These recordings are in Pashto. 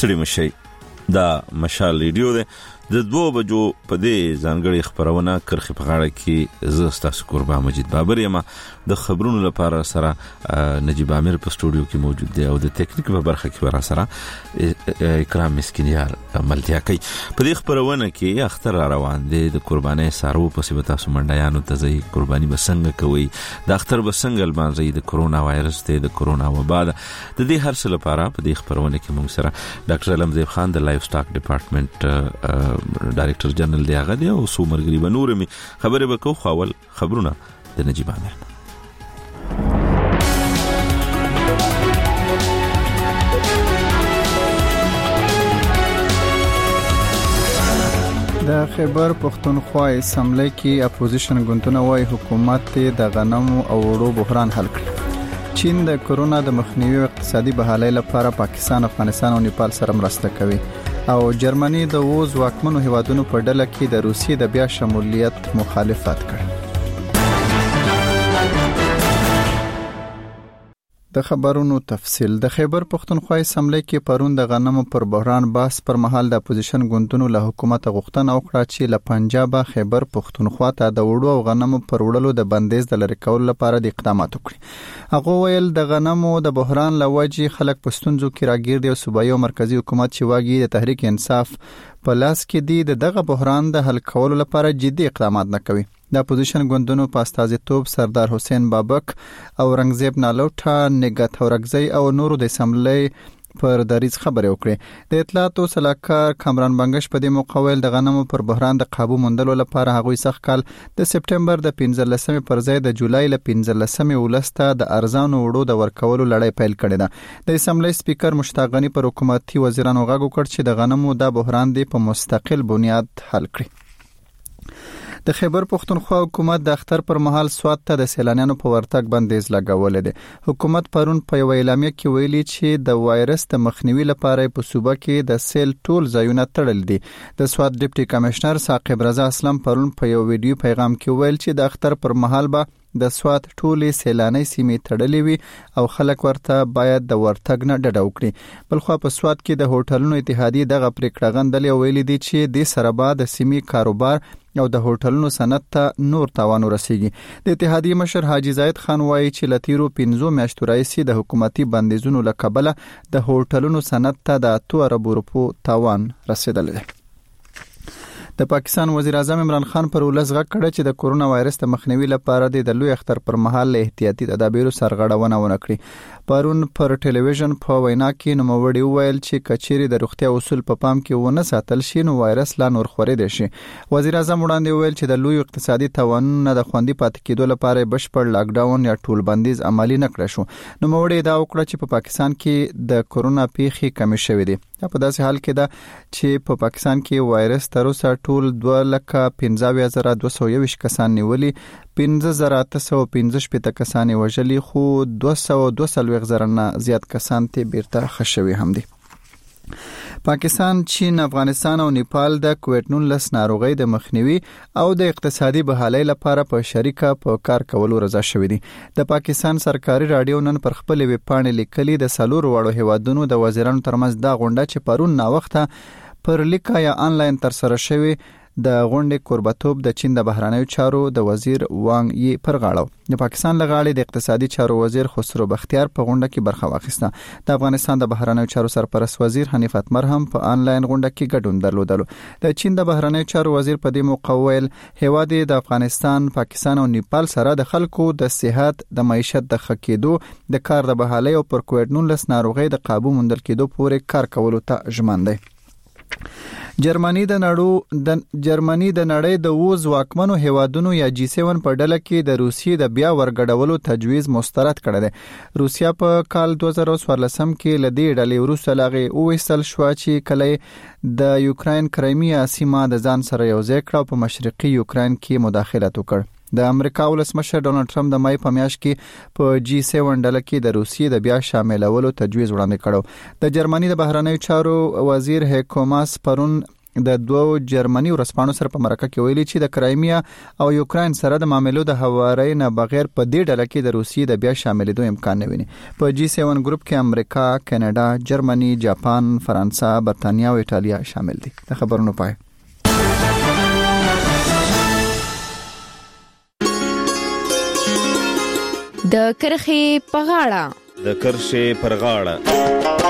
ستړي مشي. دا مشال ریډیو ده د 2 بجو په دې ځانګړي خبرونه کرخي په غاړه کې زه ستاسو قربا مجید بابر یم. د خبرونو لپاره سره نجیب عامر په سټوډیو کې موجود دی او د ټیکنیک په برخه کې ورا سره اکرام مسکینیار ملتیا کوي. په دې خبرونه کې اختر روان دی د قرباني سارو په سبب تاسو منډیانو ته ځي قرباني بسنګ کوي د اختر بسنګ البانځي د کورونا وایرس ته د کورونا وبا د دې هر څه لپاره په دې خبرونه کې موږ سره ډاکټر علمزیب خان د لایف سټاک ډپارټمنټ ډایریکټر جنرال دی هغه دی او سو مرګري بنورمي خبره وکړو خپل خبرونه د نجیب عامر. د خیبر پختونخوا اسمبلی کې اپوزیشن ګوندونه وايي حکومت د غنمو او وړو بحران حل کړي. چین د کورونا د مخنیوي او اقتصادي بحالۍ لپاره پاکستان، افغانستان او نیپال سره مرسته کوي او جرمني د ووز واکمنو هیوادونو په ډله کې د روسیې د بیا شمولیت مخالفت کړ. د خبرونو تفصیل. د خیبر پختونخوا اسمبلی کې پرون د غنمو پر بحران بحث پر مهال د اپوزیشن ګوندونو له حکومت غوښتنه وکړه چې له پنجاب خیبر پختونخوا ته د وړو او غنمو پر وړلو د بندیز د لری کولو لپاره د اقدامات وکړي. هغه ویل د غنمو د بحران لوجې خلک په ستونزو کې راګیر دي او صوبایي او مرکزی حکومت چې واګي د تحریک انصاف په لاس کې دي دغه بحران د حل کولو لپاره جدي اقدامات نه کوي. د اپوزیشن ګوندونو په استازیتوب سردار حسین بابک او رنگزیب نالوټا، نگات اورګزی او نورو د اسمبلی پر دریز خبرې وکړې. د اطلاعات او سلاکار کامران بنگش په دې مقابل د غنمو پر بحران د قابو موندلو لپاره هغوی سخت کال د سپټمبر د 15 پر ځای د جولای ل 15 ولسته د ارزانو وړو د ورکولو لړۍ پیل کړې ده. د اسمبلی سپیکر مشتاق غنی پر حکومتي وزیرانو غږ وکړ چې د غنمو د بحران دی په مستقل بنیاد حل کړي. د خیبر پختونخوا حکومت د اختر پر مهال سوات ته د سیلانیانو په ورتګ بندیز لګولې ده. حکومت پرون په یو اعلامیه کې ویلي چې د وایرس د مخنیوي لپاره په صوبه کې د سیل ټول ځایونه تړل دي. د سوات ډیپټي کمشنر ثاقب رضا اسلم پرون په یو ویډیو پیغام کې ویل چې د اختر پر مهال به د سوات ټولې سیلاني سیمې تړلې وي او خلک ورته باید د ورتګ نه ډډه وکړي. بلخو په سوات کې د هوټلونو اتحادیه دغه پریکړه غندلې ویلي دي چې د سره بعد د سیمې کاروبار او د هوټلونو صنعت ته نور تاوان ورسیږي. د اتحادیه مشر حاجی زاید خان وایي چې لتیرو 15 میاشتو راځي د حکومتي بندیزونو لکبله د هوټلونو صنعت ته د 2 ارب روپو تاوان رسیدلی دی. د پاکستان وزیر اعظم عمران خان پر ولس غږ کړ چې د کورونا وایرس د مخنیوي لپاره د لوی اختر پر مهال احتیاطي تدابیرو سرغړونه ونه کړي. پرون پر ټلویزیون په وینا کې نوموړي ویل چې کچېری د روغتیا اصول په پام کې ونه ساتل شي نو وایرس لا نور خورې شي. وزیر اعظم وړاندې ویل چې د لوی اقتصادي توانونو د خوندي پاتې کېدو لپاره بشپړ لاک ډاون یا ټول بندیز عملی نه کړ شو. نوموړي دا وکړه چې په پاکستان کې د کورونا پیښې کمې شوې دي. په داسې حال کې ده چې په پاکستان کې وایرس تر اوسه ټول 2,15,220 کسان نیولي، 15,815 کسان وژلي، خو 222 نه زیات کسان ته بیرته خښوي هم دي. پاکستان، چین، افغانستان او نیپال د کووډ-19 ناروغي د مخنیوي او د اقتصادي بحالۍ لپاره په شریکه په کار کولو رضا شوي دي. د پاکستان سرکاري رادیو نن پر خپل ویب پاڼې لیکلي د 4 وړو هیوادونو د وزیرانو ترمنځ دا غونډه چې پرون نا وخته پر لیکه یا آنلاین تر سره شوی د غونډې کوربتوب د چین د بهرنیو چارو د وزیر وانګ یی پر غاړه. د پاکستان لغاړي د اقتصادي چارو وزیر خسرو بختیار په غونډه کې برخه واخیسته. د افغانستان د بهرنیو چارو سرپرست وزیر حنیف اتمر هم په آنلاین غونډه کې ګډون درلودلو. د چین د بهرنیو چارو وزیر په دې موقع ویل هیواد د افغانستان، پاکستان او نیپال سره د خلکو د صحت، د معیشت د خکېدو، د کار د بحالۍ او پر کووډ-19 ناروغي د قابو موندل کېدو پورې کار کولو ته ژمن دی. جرمني د نړۍ د ووز واکمنو هیوادونو یا G7 په ډله کې د روسیې د بیا ورګډولو تجویز مسترد کړی دی. روسیا په کال 2014 کې لدی ډلې وروسته لاغي وېستل شو چې کله د یوکرين کرایمیا سیمه د ځان سره یوځای کړ او په مشرقي یوکرين کې مداخلت وکړ. د امریکا ولسمشر ډونالد ټرمپ د مای په میاشت کې په G7 ډله کې د روسیې د بیا شاملولو تجویز وړاندې کړو. د جرمني د بهرنیو چارو وزیر هیکو ماس پرون د دوو جرمني ورسپانو سره په مرکه کې ویلي چې د کرایمیا او یوکرين سره د معاملو د هواري نه بغیر په دې ډله کې د روسیې د بیا شاملېدو امکان نه ویني. په G7 ګروپ کې امریکا، کاناډا، جرمني، جاپان، فرانسه، برتانیا او ایتالیا شامل دي. د خبرونو پای. د کرخې په غاړه. د کرښې پر غاړه.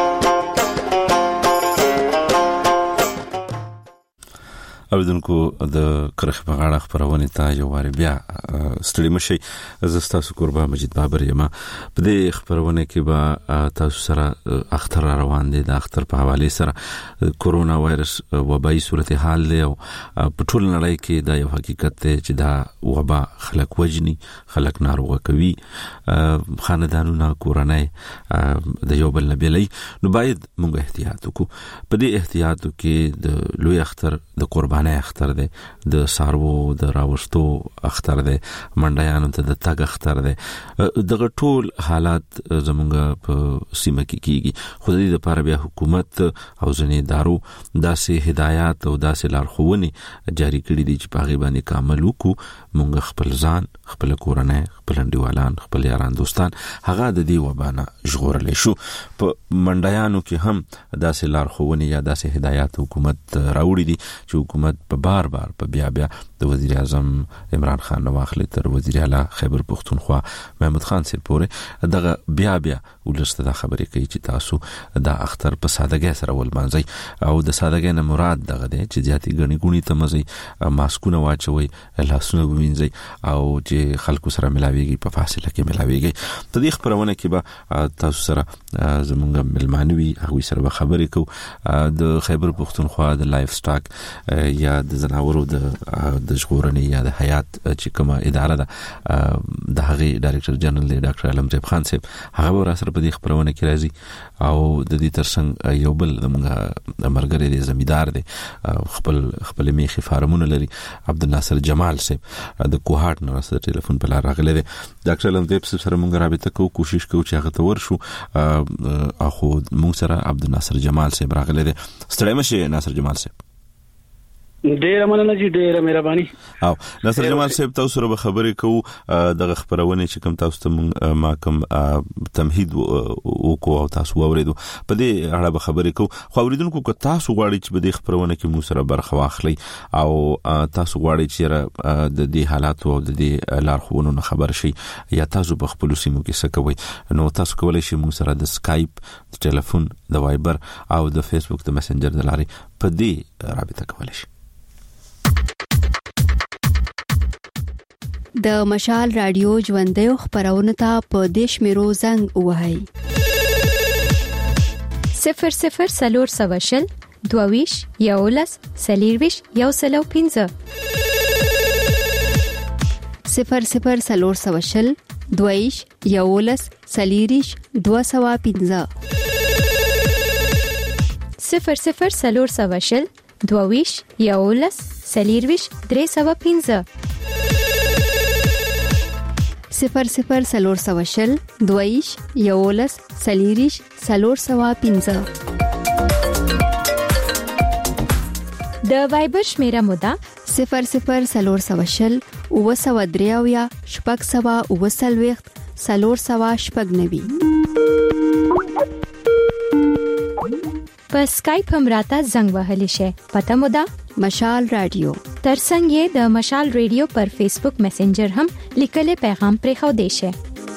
اوریدونکو د کرخې په غاړه خبرونه ته یو واری بیا ستړي مشي. زه تاسو قربان مجید بابر یم. په دې خبرونه کې به تاسو سره اختر روان دي. د اختر په حواله سره کورونا وایرس وبای صورتحال دی او په ټول نړۍ کې دا یو حقیقت دی چې دا وبا خلک وجني، خلک ناروغه کوي، خاندانونه، کورنۍ د یو بل نه بیلي. نو باید موږ احتیاط وکړو. په دې احتیاطو کې د لوی اختر د قربان اختر دی، د سارو د راوستو اختر دی، منډیانو ته د تګ اختر دی. دغه ټول حالات زمونږ په سیمه کې کیږي. خو د دې لپاره بیا حکومت او ځینې ادارو داسې هدایات او داسې لارښوونې جاری کړي دي چې په هغې باندې عمل وکړو. موږ خپل ځان، خپل کورنۍ، خپل انډیوالان، خپل یاران دوستان هغه د دې وبا نه ژغورلی شو. په منډیانو کې هم داسې لارښوونې یا داسې هدایات حکومت راوړي دي چې حکومت په بار په بیا د وزیر اعظم عمران خان نو واخلي تر وزیر اعلی خیبر پختونخوا محمود خان سره پورې دغه بیا ولسته د خبرې کوي چې تاسو د اختر په سادهګۍ سره ولمانځي. او د سادهګۍ نه مراد دغه دی چې ځاتې غني ته مزي، ماسکونه واچوي، لاسونه ووینځي او چې خلکو سره ملاويږي په فاصله کې ملاويږي. په دې خبرونه کې به تاسو سره زمونږ ملمانوي هغه سره خبرې کوو. د خیبر پختونخوا د لایف سټاک یا د زناورو د ژغورنې یا د حیات چې کومه اداره ده د هغه ډایرکټر جنرال دی ډاکټر علمزیب خان صاحب، هغه را سره په دې خبرونه کې راځي. او د دې ترڅنګ یو بل د مرګري دی زمیدار دی، خپل میخي فارمونه لري، عبدالناصر جمال صاحب د کوهاټ نه سره ټلیفون په لار راغلی دی. ډاکټر علمزیب صاحب سره موږ رابطه کوو، کوشش کوو چې هغه ته ورشو. اخو موږ سره عبدالناصر جمال صاحب راغلی دی. ستړی مشه ناصر جمال صاحب. ډیره مننه جی، ډیره مهرباني. او ناصر جمال صاحب تاسو سره به خبرې کوو د خبرونه چې کوم تاسو ته ما کوم تمهید وکړو او تاسو اوریدو په دې اړه به خبرې کوو. خو اوریدونکو که تاسو غواړئ چې په دې خبرونه کې مو سره برخه واخلئ او تاسو غواړئ چې د دې حالاتو او د دې لارښوونو خبر شئ یا تاسو په خپل سیمو کې څه کوئ، نو تاسو کولای شئ مو سره د سکایپ، د ټلیفون، د وایبر او د فیسبوک د میسنجر د لارې په دې رابطه کولای شئ. د مشال رادیو ژوندۍ خبرونه ته په دیش میرو زنګ وهاي 00 سلور 22 یولس سلیرویش یو سلو 15 00 سلور 22 یولس سلیریش 215 00 سلور 22 یولس سلیرویش 315 00 سلور 22 یولس سلیریش 315 د وایبر شمیره مودا 00 سلور 22 اوسودریاویا شپږ سوا اوسلويخت سلور سوا شپږ نوي. په سکایپ هم راته زنګ وهلی شي. پته مودا مشال رادیو. ترڅنګ یې د مشال رادیو پر فیسبوک میسنجر هم لیکل پیغام پرې خو دی شي.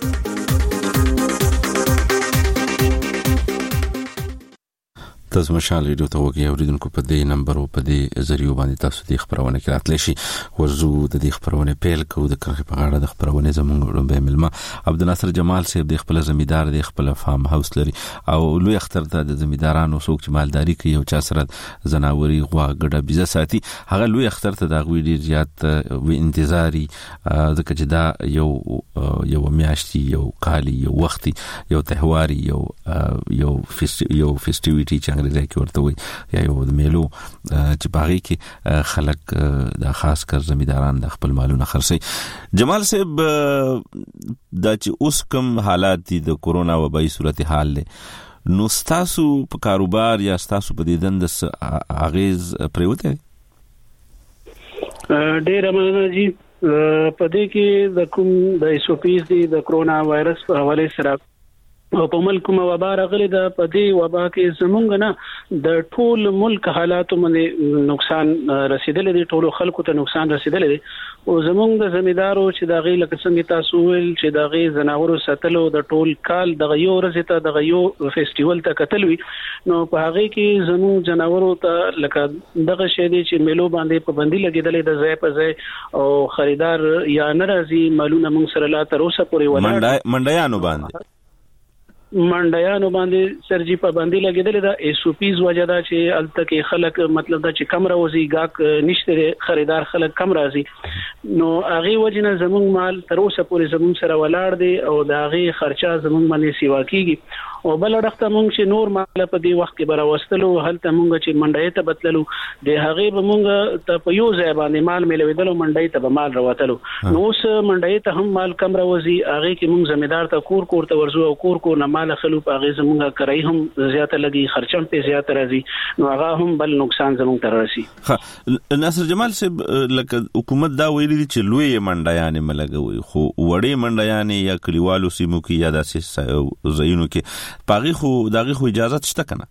تاسو مشال رادیو ته وګورئ اوریدونکو په دې نمبر او په دې ذریعہ باندې تاسو د خبرونه کې راتلی شي. ورزو د دې خبرونه پیل کوو د کرخې په غاړه د خبرونه زموږ به ملما عبدالناصر جمال صاحب د خپل زمیدار د خپل فارم هاوس لري او لوی اختر ته د زمیدارانو څوک چې مالداري کوي او چا سره زناوري غوا ګډه بيزه ساتي هغه لوی اختر ته د غوي ډیر زیات و انتظاری ځکه چې دا یو میاشتي یو کالي یو وختي یو تهواري یو فیسټیویټي چې انګریزي کې ورته وي یا یو د میلو چې باغی کې خلک د خاص کر زمیداران د خپل مالونه خرڅي. جمال صاحب دا چې اوس کوم حالات دي د کورونا وبای صورتحال له نو ستاسو په کاروبار یا ستاسو په دې دند اغیز پریوته؟ ډیر مننه جی. په دې کې د کوم د SOPs دی د کرونا وایرس په حواله سره په ملک وبا راغلي د په دې وبا کې زمونږ نه د ټول ملک حالاتو باندې نقصان رسیدلی دی، ټول خلکو ته نقصان رسیدلی دی او زمونږ د زمیدارو چې د غي لکه څنګه تاسو ویل چې د غي زناورو ساتلو د ټول کال د غيو ورځ ته د غيو فیسټیوال ته کتلوي، نو په هغه کې زمونږ جناورو ته لکه دغه شی دی چې میلو باندې پابندي لګیدلې د ځای په ځای او خریدار یا ناراضي مالونه موږ سره لا تر اوسه پورې ولاړ منډیانو باندې سرجی پابندي لګیدلې د SOPs وجدا چې الته کې خلک مطلب دا چې کم راوځي گاک نشته خریدار خلک کم راځي، نو هغه وجنه زمونږ مال تر اوسه پورې زمونږ سره ولاړ دی او د هغه خرچه زمونږ باندې سیوا کیږي او بل وخت مونږ چې نور مال په دې وخت کې براوستلو هلته مونږ چې منډای ته بدللو د هغه به مونږ ته په یو ځای باندې مال ملویدلو منډای ته به مال راوتلو، نو اوس منډای ته هم مال کم راوځي، هغه کې مونږ ذمہدار ته کور ته ورزو او کور نه مال خلو په هغه زمونږه کرای هم زیاته لګي، خرچم په زیاته راځي، نو هغه هم بل نقصان زمونږ ته راسي. ناصر جمال صاحب لکه حکومت دا ویلي چې لوی منډایانې ملګوي خو وړې منډایانې یا کلیوالو سیمو کې یا داسې ځایونو کې پاغي خو داغي خو اجازه شته کنه؟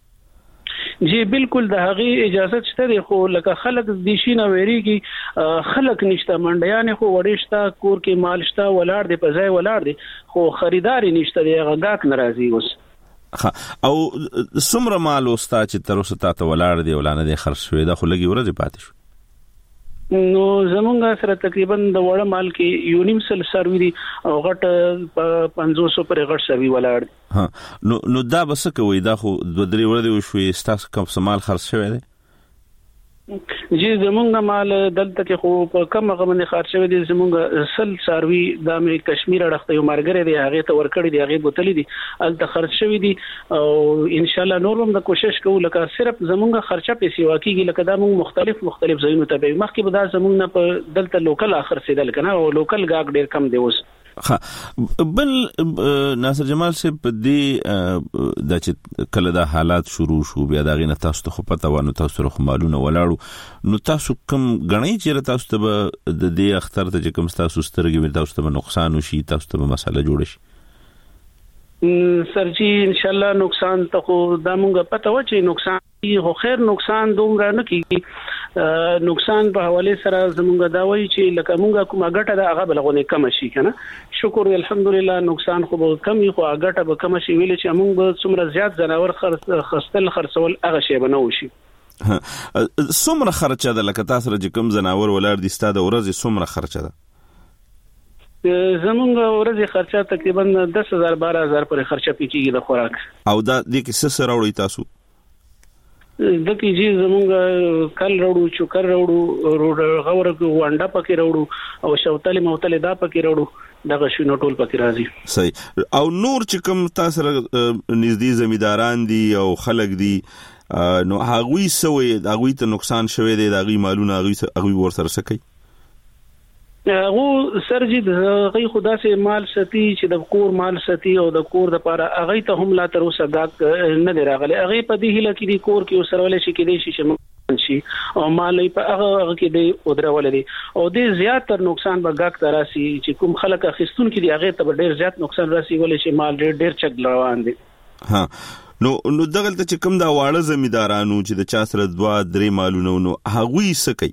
جی بالکل د هغه اجازه شته دی، خو لکه خلک د شینه ویریږي خلک نشته، منډیان خو وړشته کور کې مال شته ولاړ دی په ځای ولاړ دی خو خریداري نشته دی، هغه گاک ناراضي اوس. او څومره مال اوستا چې تر اوسه تاسو ولاړ دی ولانه دی خرڅ شوی دا خو لګي ورځ پاتې شو؟ نو زمونږ سره تقریبا د وړ مال کې یونیمسل سروي دي او غټ 500 پر غټ سروي ولاړ. ها نو دا بس کوي دا خو د درې ورځې وشوي ستاسو کوم سمال خرڅ شوی دی؟ جی زمونږ مال دلته کې خو په کم غمنه خرڅ شوی دی، زمونږ سل سروي د کشمیر اړخته یو مرګره دی هغه ته ورکړی دی، هغه بوتلې دي الته خرڅ شوی دی او ان شاء الله نور هم د کوشش کوو لکه صرف زمونږ خرچه پیسې واکیږي، لکه دا موږ مختلف ځایونو ته به مخکې به دا زمونږ نه په دلته لوکل اخر سیدل کنه او لوکل گاګ ډیر کم دی اوس. بل ناصر جمال صاحب دې د چې کله دا حالات شروع شو بیا دا غینه تاسو ته خو پته و نو تاسو سره مالونه ولاړو، نو تاسو کوم غنئ چې تاسو ته د دې اختر ته کوم تاسو سترګې تاسو ته نقصان وشي، تاسو ته مسله جوړ شي؟ سرجی ان شاء الله نقصان ته خو دا مونږ پته و چې نقصان خو خیر نقصان دومره نه کیږي، نقصان په حواله سره زمونږ دا وایي چې لکه مونږه کومه ګټه ده هغه بلغونه کم شي کنه، شکر الحمدلله نقصان خو به کم وي خو ګټه به کم شي، ویل چې مونږ به څومره زیات زناور خرڅول هغه شی به نه وشي. څومره خرچه ده لکه تاسو چې کوم زناور ولر دي ستاده ورځ څومره خرچه ده؟ زمونږ ورځي خرچه تقریبا 10,000-12,000 پر خرچه پکېږي د خوراک. او دا د کې څه راوړي تاسو؟ دکی جی زمونږ کل راوړو، چوکر راوړو، غوړ وانډا پکې راوړو او شوتل موتل دا پکې راوړو، دغه شنو ټول پکې راځي. صحیح. او نور چې کوم تاسو نږدې زمیداران دي او خلک دي نو هغوی سوي هغوی ته نقصان شوی دی، هغوی مالونه هغوی ورسره سکی؟ هغه سرجی د غي خدا سي مال ستی چې د کور مال ستی او د کور د پاره هغه ته هم لا تر اوسه گاک نه دی راغلی، هغه په دې هله کې د کور کې وسرول شي کې دي شي او مال په هغه کې دی او درول دي او د زیاتره نقصان به گاک تراسي چې کوم خلک اخستون کې دی هغه ته ډیر زیات نقصان راسي ولې چې مال ډیر چک روان دي. ها نو دغه ته چې کوم دا واړه زمیدارانو چې د چا سره 2-3 مالونه نو هغوی سکی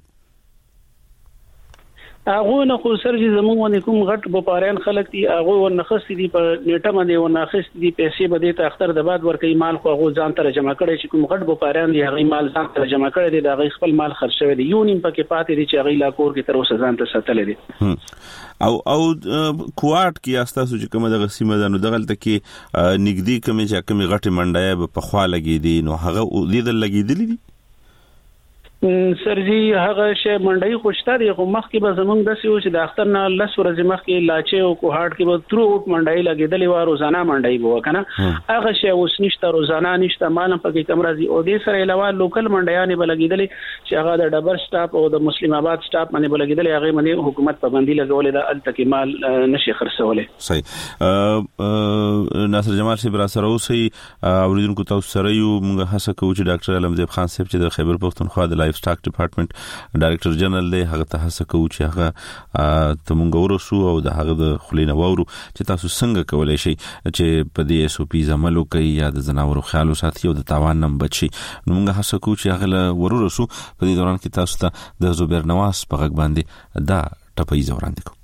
هغه نه خو سرجی زموږ کوم غټ بپاریان خلک دي هغه ورنخست دي په نیټه باندې ورنخست دي پیسې به د اختر د بعد ورکې مال خو هغه ځان ته جمع کړي چې کوم غټ بپاریان دي هغه مال ځان ته جمع کړي دي د خپل مال خرڅ شوی دي، یو نیم پکې پاتې دي چې هغه لا کور کې تر اوسه ځان ته ساتل دي. او کوارټ کې استاسو چې کومه د غسیمه ده نو دغلت کې نګدي کومه چې کومه غټه منډای په خوا لګې دي نو هغه لیدل لګېدلې دي؟ سرجی هغه شی منډي خوشته دی خو مخکې به زمونږ د سیو چې د اختر نه لس ورځې مخکې لاچې او کوهاټ کې به ترو اوټ منډي لګیدلې و روزانه منډي بو کنه هغه شی اوس نشته روزانه نشته مانه پکې کم راځي او دې سره علاوه لوکل منډيانې به لګیدلې چې هغه د ډبر سټاپ او د مسلم آباد سټاپ باندې به لګیدلې هغه باندې حکومت پابندي لګولې د التکی مال نشي خرڅولې صحیح ناصر جمال صاحب را سره اوسئ اوریدونکو تاسو سره یو موږ هڅه کوو چې ډاکټر علمزیب خان صاحب چې د خیبر پختونخوا د لایف سټاک ډپارټمنټ ډایریکټر جنرال دی هغه ته هڅه کوو چې هغه ته موږ ورسو او د هغه د خلینو وورو چې تاسو څنګه کولای شئ چې په دې اس او پی عمل وکړئ یا د زناورو خیال وساتئ او د تاوان نه بچئ نو موږ هڅه کوو چې هغه ورسو په دې دوران کې تاسو ته د زبیر نواز په غږ باندې دا ټپي زوړاندې کو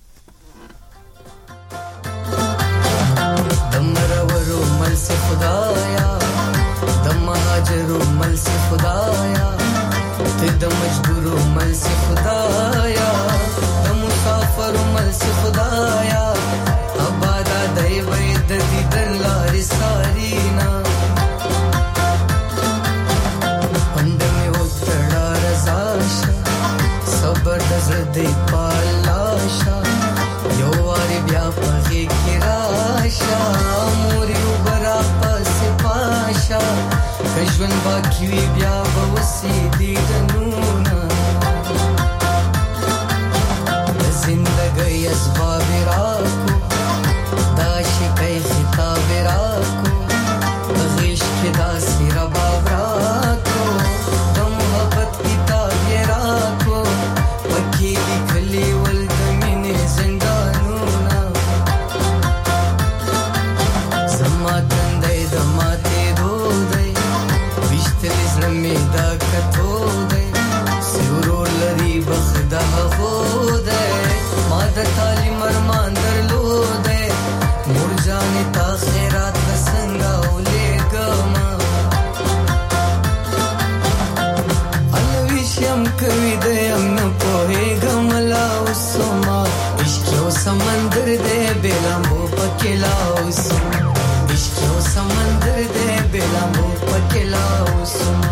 دمرورو مل سے خدایا دم مهاجرو مل سے خدایا د مجبورو مل سے خدایا د مسافرو مل سے خدایا ابادا دای وید دی دلار سارینا پندمه وکړه رضاشا صبر د زړه پالاشا یو واری بیا پغې کې راشا موري وبرا پس پاشا کژون باقی وی بیا وسی دی جنونا زندگی اسباب راکو داشکی خطاب راکو غیش کی داسی رباب راکو دم محبت کتاب راکو پکی لکھلی والدمین زندانونا زما تندی دماتی دو دی وشتل زلمی دا کتو دی سیورو لری بخدا ہو دی ماد تعلیم ارمان در لو دی مور جانی تا خیرات بسنگا اولے گما الویشیم کوی دیم نپوہے گملا اسوما عشقیو سمندر دے بیلامبو پکلا اسوما عشقیو سمندر دے بیلامبو پکلا اسوما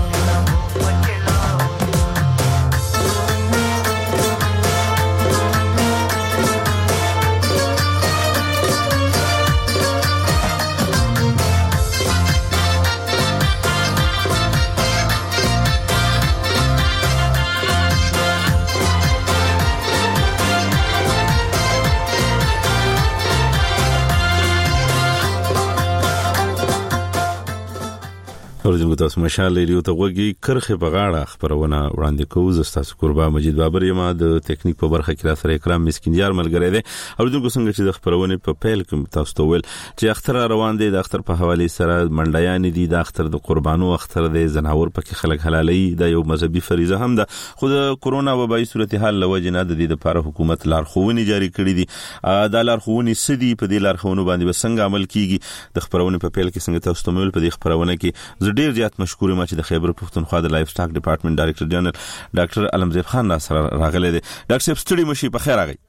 ورځو تاسو مشال ریډیو ته وګي کرخه په غاړه خبرونه وړاندې کوو زستاسو قربا مجید بابر یم د ټیکنیک په برخه کې را سره اکرام مسکینیار ملګری دی او دغه څنګه چې د خبرونه په پیل کې تاسو ته ویل چې اختر روان دی د اختر په حواله سره منډیان دي د اختر د قربانو اختر دی زناور پکې خلک حلالي د یو مذهبي فریضه هم ده خو د کورونا وبای صورتحال لوجنه د دې لپاره حکومت لارښوونې جاری کړې دي د لارښوونې سدي په دې لارښوونو باندې وسنګ عمل کیږي د خبرونه په پیل کې څنګه تاسو ته ویل په دې خبرونه کې ډیر زیات مشکور یم چې د خیبر پختونخوا د لایف سټاک ډپارټمنټ ډایریکټر جنرال ډاکټر علمزیب خان سره راغلی دی ډاکټر صاحب ستړي مشي په خیر راغی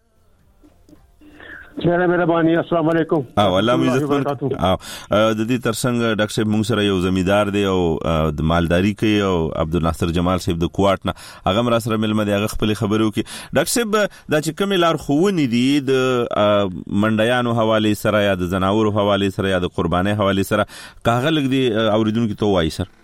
ډیره مهرباني السلام علیکم الله مو عزت ورکړي د دې ترڅنګ ډاکټر صاحب موږ سره یو زمیدار دی او د مالداري کوي او عبدالناصر جمال صاحب د کوارټ نه هغه مر سره ملمه دی هغه خپل خبرو کې ډاکټر صاحب دا چې کوم لار خوونی دي د منډیانو حواله سره یا د زناورو حواله سره یا د قرباني حواله سره کاغه لګ دي اوریدونکو ته وایي سر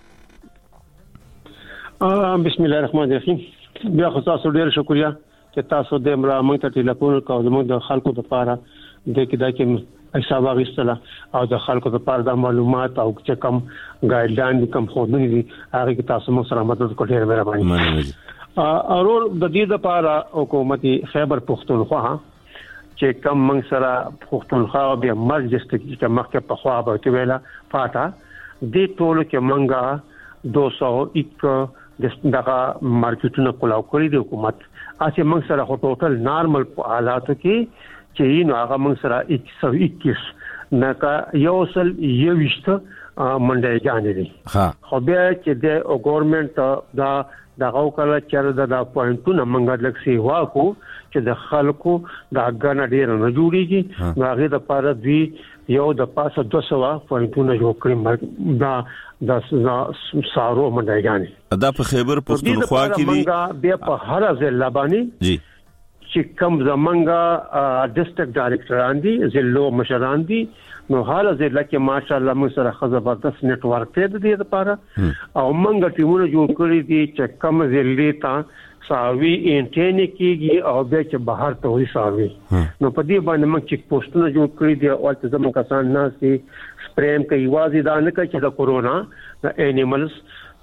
بسم الله الرحمن الرحیم بیا خو تاسو ډیر شکریا چې تاسو د موږ ته ټلیفون کوو موږ د خلکو لپاره د کدا کې حساب غوښتل او د خلکو لپاره د معلومات او چې کوم ګایډلاین کوم خودنی دي هغه کې تاسو موږ سره مدد کوئ مهرباني اورور د دې لپاره حکومت خیبر پختونخوا چې کوم موږ سره پختونخوا بیا مسجد کې مخکې په خوا به ویلا پاتا د ټولو کې منګه 201 دغه مارکیټونه کولاو کړی د حکومت اسی موږ سره خو ټوټل نارمل حالاتو کې چې نو هغه موږ سره 121 نکا یو سل یوشت منډه جانې دي خو بیا چې د ګورنمنت دا دغه کله چې دا پوینټونه موږ لکسي واکو چې د خلکو دا غنا ډیر نه جوړیږي هغه د پاره دی یو د پاسه 200 پوینټونه جوړ کړی دا سارو منډایګانې دا په خیبر پښتونخوا کې دي بیا په هر ضلع باندې جی چې کوم زمونږه ډیسټریکټ ډایریکټران دي ضلعو مشران دي نو حاله ضلع کې ماشاءالله موږ سره زبردست نتورک دی د دې لپاره او موږ ټیمونه جوړ کړی دي چې کوم ضلع ته ساوي انټینی کیږي او به چې بهر ته وي ساوي نو په دې باندې موږ چیک پوسټونه جوړ کړی دي او چې زموږ کسان نه سي سپریم کوي واځي دا نه کوي چې د کورونا د انیملز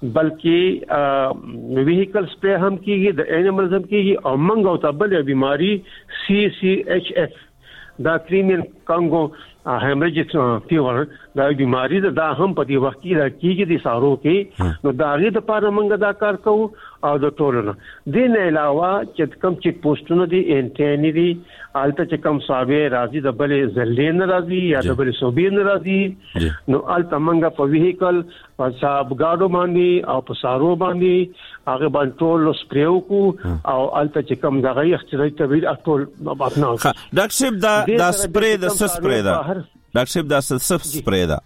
بلکې ویهیکل سپری هم کیږي د انیملز هم کیږي او موږ او تبل بیماری CCHF دا کرینین کانګو هیمریج فیور دا بیماری دا هم په دې وخت کې کیږي د سارو کې نو دا غي د پاره موږ دا کار کوو او د ټولنه د نه علاوه چې کوم چیک پوسټونه دي انټینی دي الته چې کوم صاحب راضي د بلې زلین راضي یا د بلې صوبین راضي نو الته موږ په ویهیکل په صاحب گاډو باندې او په سارو باندې هغه باندې ټول سپریو کو او الته چې کوم دغه اختیاري تبدیل ټول اپنا ډاکټر صاحب دا سپری د سپری دا ډاکټر صاحب دا سپری دا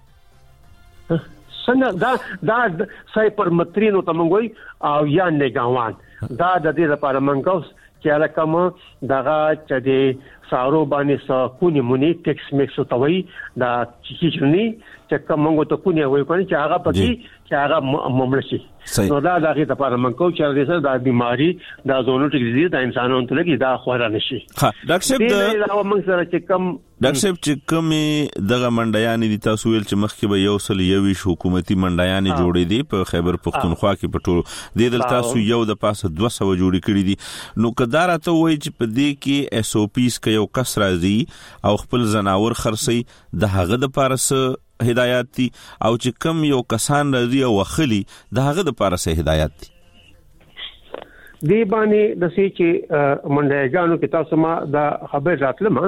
څنګه دا سایپر مترینو تمنګوي او یا نگاوان دا د دې لپاره منګوس چې الکم دغه چې د سارو باندې سکونی مونی ټیکس میکس توي دا چیچنی چې کومه ته کونی وای کوي چې هغه پکې چې هغه مملشي نو دا دغه لپاره منګو چې دا بیماری دا زونوټیک ډیزیز د انسانانو ته لګي دا خورا نشي ها ډاکټر صاحب دا موږ سره چې کوم ډاکټر صاحب چې کومې دغه منډیانې دي تاسو ویل چې مخکې به یو سل یوش حکومتي منډیانې جوړې دي په خیبر پښتونخوا کې په ټولو د دې تاسو یو د پاسه 200 جوړې کړې دي نو کدار ته وایي چې په دې کې SOPs کې یو کس راځي او خپل زناور خرسي د هغه د پارس هدایت دي او چې کم یو کسان راځي او خلی د هغه د پارس هدایت دي دی باندې د سې چې منډیانو کې تاسو ما دا خبر راتلم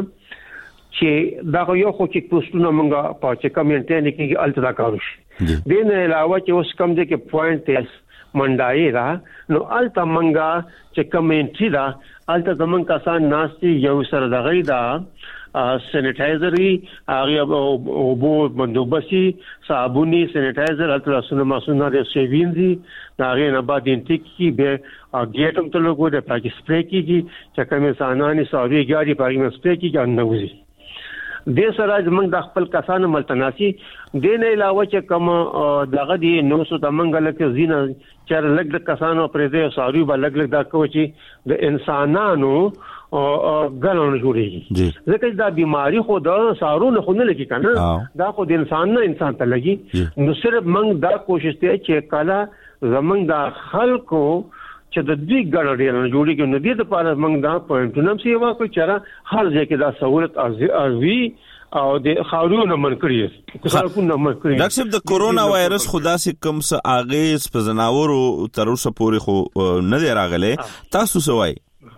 چې دا یو خو چې پوسټونه مونږه په چې کمیونټي نه کې الټرا کارو شي دین علاوه چې اوس کم دي کې پوینټ ټیسټ منډای را نو الټا مونږه چې کمیونټي دا الټا زمون کسان ناشتي یو سره دغې دا سینیټایزري هغه او بو بندوبسي صابوني سینیټایزر الټرا سونماسونه د سیوینزي دا غي نه بعد انټیک کی به ګیټم ته لګو د پاکي سپری کیږي چې کوم انساناني ساوي ګاډي پاکي سپری کیږي انوزي د سره زمنګ د خپل کسانو ملتناسي د نه علاوه چې کوم دغه دي نو سو تمنګل کې زینه چې لګ د کسانو پرې د ساوي بلګ دا کوي د انسانانو غلون جوړيږي ځکه دا بیماری خو د سارو نه خونه لګي کنه دا خو د انسان نه انسان ته لګي نو صرف موږ دا کوشش کوي چې کله زمنګ د خلکو چې د دې ګړډې جوړیږي نو دې لپاره موږ دا پوینټونه سیوا کوي چې هر ځای کې دا سہولت ارزي او د خاورونو منکړي خلکونه منکړي ډاکټر صاحب د کورونا وایرس خدا سي کم څه اغیز په زناورو تر اوسه پورې خو نه دی راغله تاسو سوای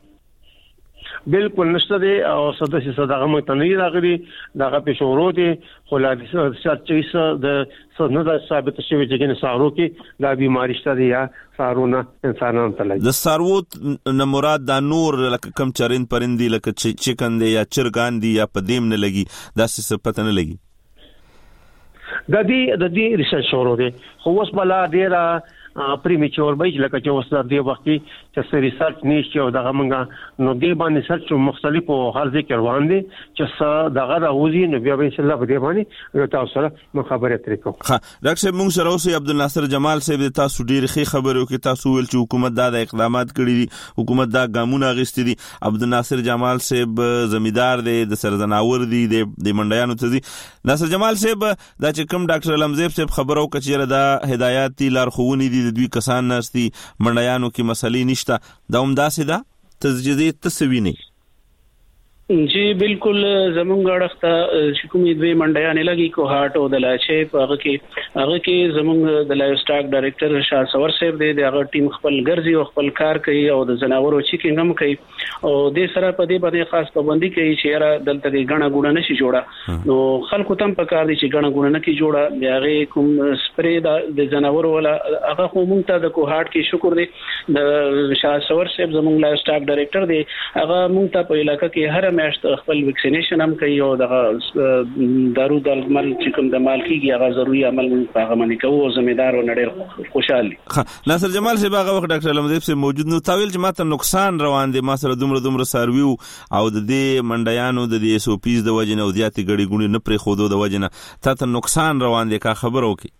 بالکل نشته دي او سداسي صدقه مو ته نه راغلي دغه پښورو دي خو لا د ساتچې د سونه د ثابت شوی چې سارو کې دا بیماری شته دي یا سارونه انسانانو ته لګي د سارو نه مراد د نور لکه کم چرین پرندي لکه چکن دي یا چرګان دي یا پدیم نه لګي دا څه پته نه لګي د دې ریسرچ شروع دي خو اوس بلا ډیره پریمیچور به لکه چې اوس د دې وخت چې سری ریسرچ نشي او دغه منګه نو دې باندې سرچ مختلفو هر ځای کې روان دي چې دغه راوځي نو بیا به ان شاء الله په دې باندې تاسو سره خبرې ترې کوم ها ډاکټر صاحب موږ سره اوسې عبدالناصر جمال صاحب تاسو ډیر ښه خبرو کې تاسو ویل چې حکومت دا اقدامات کړی دي حکومت دا ګامونه اخیستي دي عبدالناصر جمال صاحب زمیدار دی د سرزناور دی د منډیانو ته دي ناصر جمال صاحب دا چې کوم ډاکټر علمزیب صاحب خبرو کچېره دا هدایت دي لارښوونې دي د دوی کسان ناشتي منډیانو کې مسلې نشته دا هم داسې ده تجدید تسوینه جی بالکل زمونږ غړخته چې کومې دوی منډیانې لګي کو هارت او د لاچې هغه کې زمونږ د لایف سټاک ډایریکټر شاه سور صاحب دی هغه ټیم خپل ګرځي او خپل کار کوي او د زناورو چیکینګ هم کوي او د سره په دې باندې خاص پابندي کوي چې را دلته د غڼه ګوڼه نشي جوړه نو خلکو تم په کار دي چې غڼه ګوڼه نه کی جوړه هغه کوم سپری د زناورو ولا هغه خو مونږ ته د کو هارت کې شکر دی د شاه سور صاحب زمونږ لایف سټاک ډایریکټر دی هغه مونږ ته په علاقې کې هر میاشت خپل ویکسینیشن هم کوي او د دارو د عمل چې کوم د مال کیږي هغه ضروري عمل هغه باندې کوو او ځمېدار او نړۍ خوشاله. ناصر جمال صاحب هغه وخت ډاکټر علمزیب صاحب موجود نو تاویل چې ماته نقصان روان دي ما سره دومره ساروي او د دې منډیانو د دې SOPs د وجنه او زیاتې ګړي ګونی نه پرې خودو د وجنه ته نقصان روان دي کا خبر وکي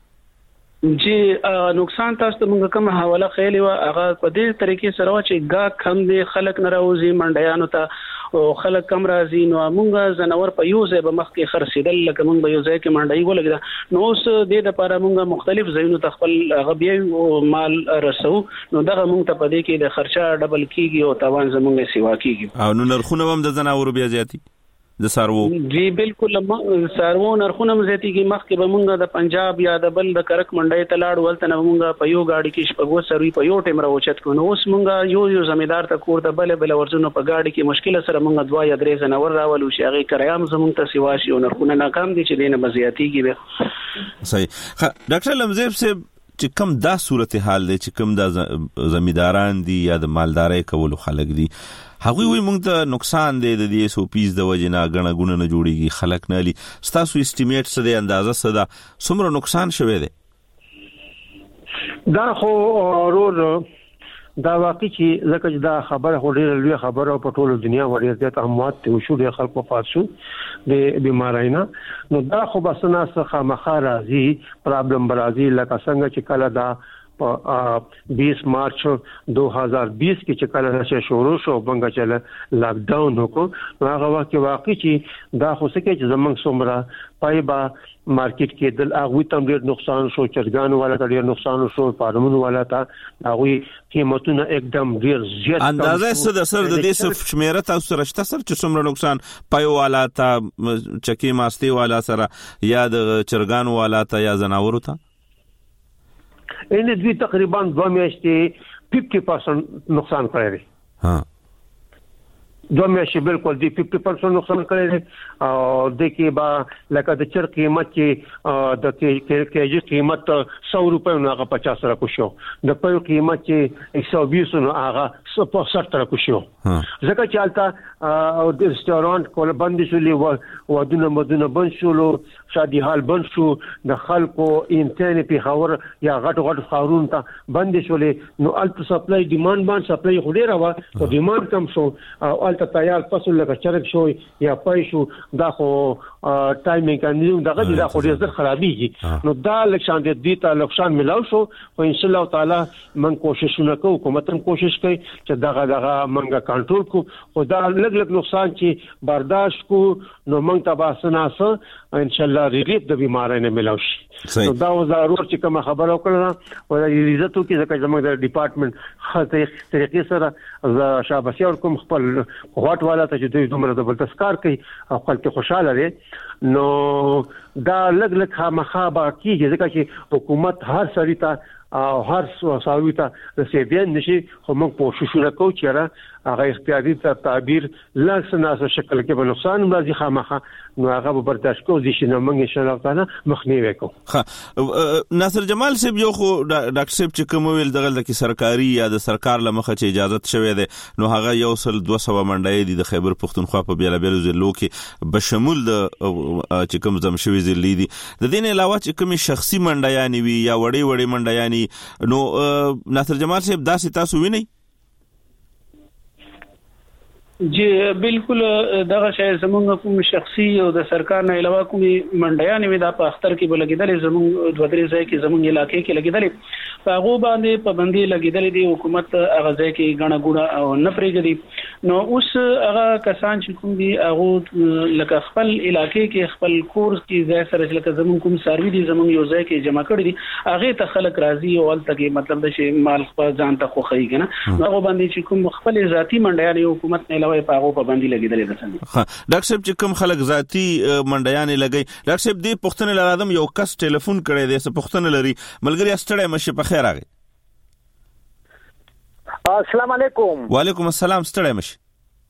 چې نقصان تاسو ته موږ کوم حواله خېلې و هغه په دې طریقې سره چې گا کم دي خلک نه راوځي منډیانو ته او خلک کم راځي نو موږ زناور په یو ځای به مخ کې خرڅیدل لکه موږ به یو ځای کې منډي ولګدا نو اوس د لپاره موږ مختلف ځایونو ته خپل غبي مال رسو نو دغه موږ ته په دې کې د خرچه ډبل کیږي او توان زموږ سیوا کیږي او نو نرخونه هم د زناور بیا زیاتی د سارو جی بالکل سارو نرخونه مزيتيږي مخکې به مونږ د پنجاب یا د بل د کرک منډي تلاړ ولته نه مونږ په یو گاډي کې شپږو سروي په یو ټیم راوچت کو نو اوس مونږ یو زمیدار ته کور ته بل ورځونو په گاډي کې مشکل سره مونږ دوا یا درې زناور راولو شي هغه کریام زمونږ ته سیواشي او نرخونه ناکام دي چې دینه مزيتيږي به صحیح. ډاکټر علمزیب صاحب چې کوم دا صورتحال دی چې کوم دا زمیداران دي یا د مالداري کولو خلک دي هغه وي موږ ته نقصان دی د دې SOPs د وجنه غنه غونه نه جوړيږي خلک نه لي ستاسو استیمیټ څه دی اندازه څه ده څومره نقصان شوه دی دا خو ورور دا واقعي چې زکه دا خبره هډېر لوی خبره په ټوله دنیا وړي زیات اموات ته شو د خلکو پاتشو د بیمارینا نو دا خو بسنه څخه مخه راځي پرابلم برازي لکه څنګه چې کله دا 20 مارچ 2020 کې چې کله نشه شروع شو بنګا چله لاک ډاون وکړو هغه وخت واقعي چې دا خو څه کې چې زمنګ څومره پایبا مارکیټ کې د هغه تم ډیر نقصان شو چرګانو والا ډیر نقصان شو فارمونو والا ته هغه قیمتونه एकदम ډیر زیات اندازه څه د سر د دې صف شمیره تاسو سره شته سر چې څومره نقصان پایو والا ته چکی ماستي والا سره یا د چرګانو والا ته یا زناورو ته ان دوی تقریبا 2 میاشتې 50% نقصان کړی ها 2 میاشتې بالکل دی 50% نقصان کړی او د کې با لکه د چر قیمت چې د کېجی قیمت 100 روپے نو هغه 50 سره کو شو د په قیمت چې 120 نو هغه 70 سره کو شو ځکه چې البته او د ریسټورانټ کول بند شولې ودونه مدونه بند شولو شادي حال بند شو د خلکو انټرنیټ په خبر یا غټ خارون ته بند شولې نو البته سپلای ډیماند باندې سپلای خو ډیر و او ډیماند کم شو او ته تیار فصل لکه چرګ شو یا پای شو دا خو ټایمینګ کنيوم دغه دا خو ډیر خرابېږي نو دا لکشان دې ته لکشان ملاو شو او ان شاء الله تعالی من کوششونه کوو حکومت هم کوشش کوي چې دغه منګه کنټرول کو او دا لګ نقصان چې برداشت کو نو موږ ته باسناسه ان شاء الله ریلیف د بیماری نه ملاو شي نو دا ضرور چې کوم خبر وکړه او د عزتو کې ځکه زموږ د ډپارټمنټ خاطر طریقې سره شاباسي او کوم خپل غوټ والا ته چې دومره د بل تذکر کوي او خپل خوشاله دي نو دا لګ خامخا باقي ځکه چې حکومت هر سړی ته او هر ساوي ته رسیدل نشي خو موږ کوشش وکړو چې هغه اختیاري تعبیر لاس نه شکل کې به نقصان راځي خامخا نو هغه به برداشت کوو چې نو موږ ان شاء الله تعالی مخنیوي کوو. ناصر جمال صاحب یو خو ډاکټر صاحب چې کوم ویل دغه د سرکاري یا د سرکار لمخه چې اجازه شوه ده نو هغه یو سل 200 منډای دي د خیبر پختونخوا په بیل بیل ضلعو کې بشمول د چې کوم زم شوی ضلع دي د دین علاوه چې کوم شخصي منډایانی وي یا وړي منډایانی نو ناصر جمال صاحب دا تاسو وینئ جی بالکل دغه شای زمونږ کوم شخصي او د سرکار نه علاوه کوم منډیانې وي دا په اختر کې بلګیدل زمونږ دوه درې ځای کې زمونږ علاقې کې لګیدل په هغه باندې پابندي لګیدل دي حکومت هغه ځای کې غڼه ګوڼه او نه پرېږدي نو اوس هغه کسان چې کوم دي هغه لکه خپل علاقې کې خپل کورس کې ځای سره لکه زمونږ کوم سروي دي زمونږ یو ځای کې جمع کړی دي هغه ته خلک راضي او الته کې مطلب د شي مال خپل ځان ته خوخی کنه هغه باندې چې کوم خپل ذاتی منډیان حکومت نه لوي په هغه پابندي لګیدلې ده. ډاکټر صاحب چې کوم خلک ذاتی منډیان لګي ډاکټر صاحب دې پښتنه لرادم یو کس ټلیفون کړی دی څه پښتنه لري ملګری استړی مشه په خیر راغی. السلام علیکم. وعلیکم السلام استړی مشه.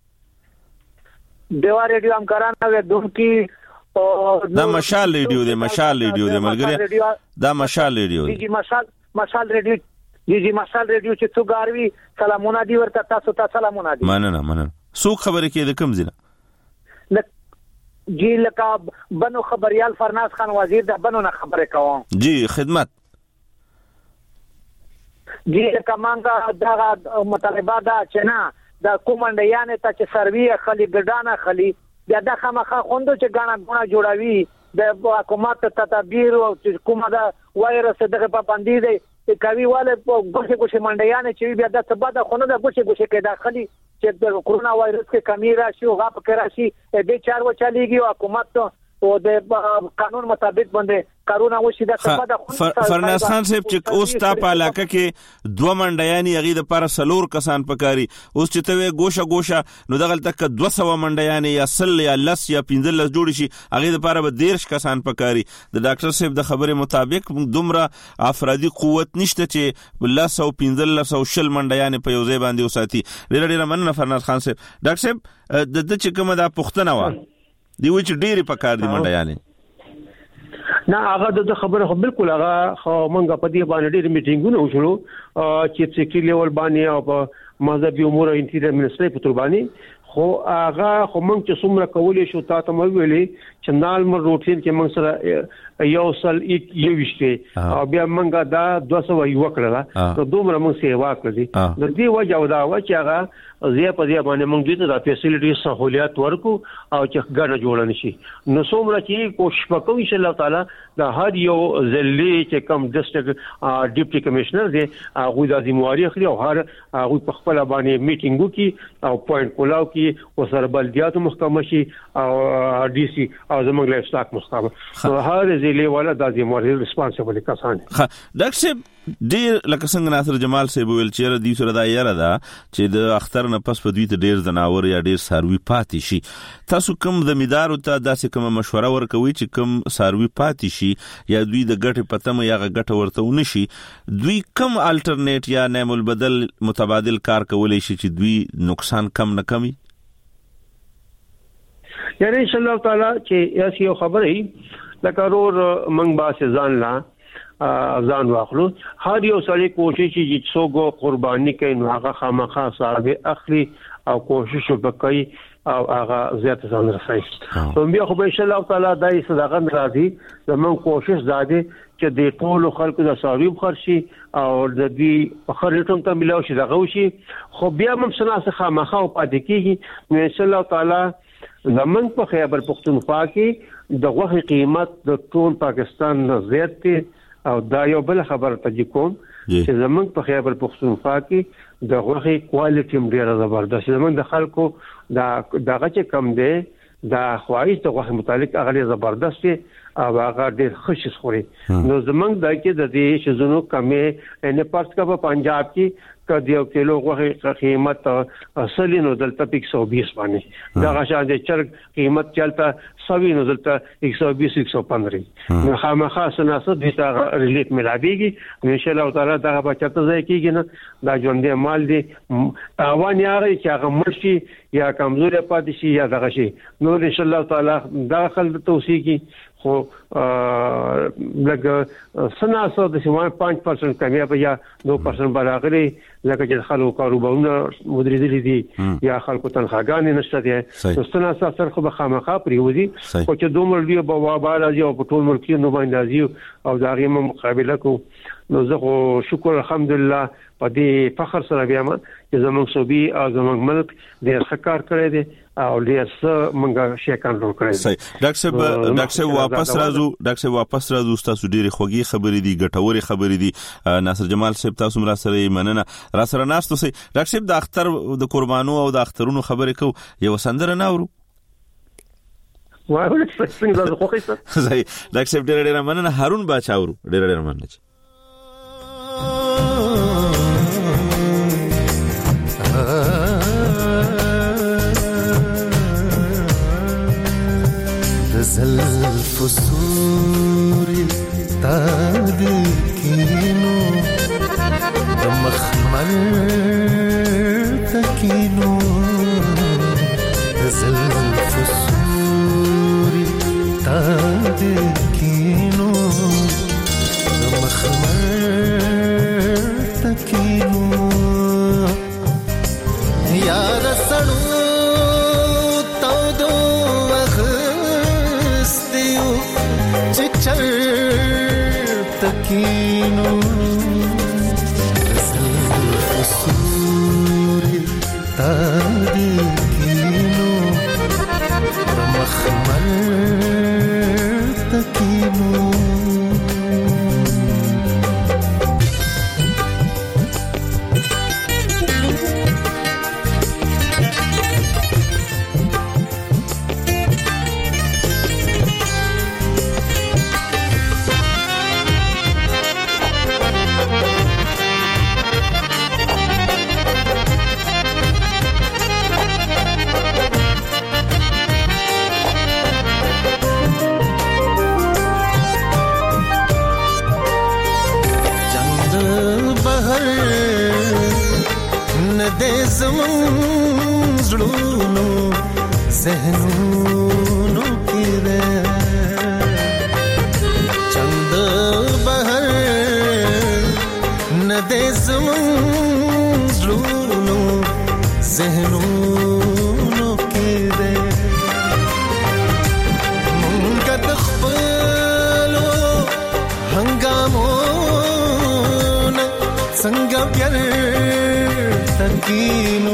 دیوا ریډیو هم کارانه دوم کی دا مشال ریډیو دی ملګری دا مشال ریډیو دی مشال ریډیو جی مشال ریډیو چې څو غاروي سلامونه دی ورته تاسو ته سلامونه دي. مننه څوک خبرې کې د کوم ځای جی لکه بنو خبريال فرناز خان وزیر د بنو نه خبره کوم جی خدمت جی لکه مانګه دا مطالبه دا چې نه د کومندیان ته چې سروي خلی ګډانه خلی بیا د خامخا خوندو چې غاڼه جوړوي د حکومت تدابیر او کومه دا وایرس دغه پابندي دی کوي والے ګوشه منډیان چې بیا د سبا د خونه د ګوشه کې داخلي چې د کورونا وایرس کې کمی راشي او غاپ کې راشي د چار و چلیږي او حکومت او د قانون مطابق باندې کارونا وشي د سبا د فرناز خان صاحب چې اوس تا په علاقه کې دوه منډیان یغي د پر سلور کسان پکاري اوس چې ته ګوشه نو دغه تک 200 منډیان یا سل یا لس یا 15 جوړ شي هغه د پر به 13 کسان پکاري د ډاکټر صاحب د خبره مطابق دومره افرادی قوت نشته چې لس او 15 او شل منډیان په یو ځای باندې وساتي ډېر مننه فرناز خان صاحب ډاکټر صاحب د چې کومه د پښتنه وا دی و چې ډېر پکار دي منډیان نه هغه د خبره بالکل هغه مونږ په دې باندې ډېر میټینګونه وشلو چې سیکټری لیول باندې او په مذهبي امور انټیریور منسټری په تور باندې خو هغه مونږ چې څومره کولې شو تا ته مې ویلې چې نالمر روټین کې مونږ سره یو سل یو وشته او بیا مونږه دا 200 یو کړل نو دومره مونږ سیوا کړې د دې وجه دا و چې هغه زه په دې باندې مونږ دې ته فیسیلیټي سہولیات ورکو او چې ګڼه جوړ نشي نو څومره چې کوشش وکړو ان شاء الله تعالی دا هر یو ځلې چې کوم ډیسټریکټ ډیپټي کمشنر دی هغه د ذمہواری اخلي او هر هغه په خپل باندې میټینګو کې او پوینټ کولاو کې وسره بلدیاتو محکمه شي او ډي سي او زموږ له اسلاک محکمه نو هر ځلې ولا د ذمہواری ریسپانسیبل کسان ډاکټر صاحب ډیر لکه څنګه ناصر جمال صاحب ویل چې د سره دا یاره ده چې د اختر نه پس په دوی ته ډیر زناور یا ډیر ساروي پاتې شي تاسو کوم زمیدارو ته داسې کوم مشوره ورکوي چې کوم ساروي پاتې شي یا دوی د ګټه پتم یا ګټه ورته ونشي دوی کوم الټرنیټ یا نعم البدل متبادل کار کولای شي چې دوی نقصان کم نه کمی یعنی ان شاء الله تعالی چې یو خبرې لکه رور منګ با ځان لا ځان واخلو هر یو سړی کوشش چې څوګو قرباني کوي نو هغه خامخا صاحب اخلي او کوشش وکړي او هغه زیات ځان رسوي نو بیا خو ان شاء الله تعالی دای صدقه راځي زمون کوشش زاده چې د ټول خلکو د ساروي خرشي او د دې په خریټوم ته ملاو شي دغه وشي خو بیا هم سناسه خامخا او پاتې کیږي نو ان شاء الله تعالی زمون په خیبر پختونخوا کې د غوښې قیمت د ټول پاکستان نه زیات دی او دا یو بل خبره ته کوم چې زمونږ په خیبر پختونخوا کې د غوښې کوالټي ډیره زبردست زمونږ د خلکو دغه چې کم دی دا خواهش د غوښې متعلق هغه زبردست او هغه ډېر خوشي خوري نو زمونږ د کې د دې شزونو کمې نه پارت کا په پنجاب کې کدی یو کیلو غوښې قیمت اصلي نو دلته 120 باندې دا غشان د چرګ قیمت چلته 100 نو دلته 120 115 نو خامخا سناسه د تا ریلیف ملابيږي ان شاء الله تعالی دا به چته ځای کېږي نه دا ژوندې مال دي تاوان یاري چې هغه مرشي یا کمزوري پاتې شي یا دغه شي نو ان شاء الله تعالی داخل توسيږي خو لکه سناسه د 5% کمی یا 2% براغلي لکه چې خلکو کاروبارونه مدیریت دي یا خلکو تنخواګانې نشته دي نو سناسه سره خو خامخا پریوزي او چې دومره دی په وبا راځي او په ټول ملک نو باندې راځي او دا غي مقابله کو نو زه خو شکر الحمدلله په دې فخر سره بیا ما چې زموږ صوبي او زموږ ملک ډېر ښه کار کړی دی او ډېر څه موږ شي کنټرول کړی دی ډاکټر صاحب واپس راځو تاسو ډېری خوږی خبرې دي ګټوري خبرې دي ناصر جمال صاحب تاسو مرا سره مننه را سره ناستو سي ډاکټر صاحب د اختر د قربانو او د اخترونو خبرې کو یو سندره ناورو واه څنګه زه خوښی صحیح ډاکټر صاحب ډېر مننه هارون باچاورو ډېر مننه زلف سوری تاد کینو مخمل تکینو زلف سوری تاد کینو مخمل تکینو یار سړو ستاد کینو مخمر تکینو ذهنونو کې ده چند بهر نه دې زمون زړونو ذهنونو کې ده مونږ د خپلو هنګامونو څنګه پیار تکینو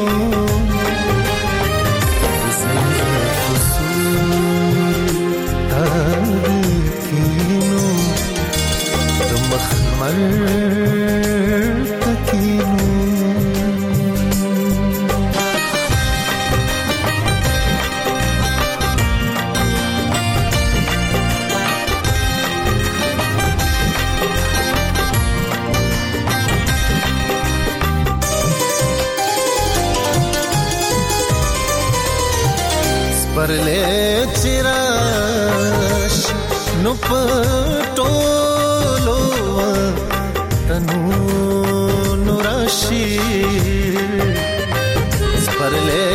परले चिराश नु पटोलो तनु नुराशी परले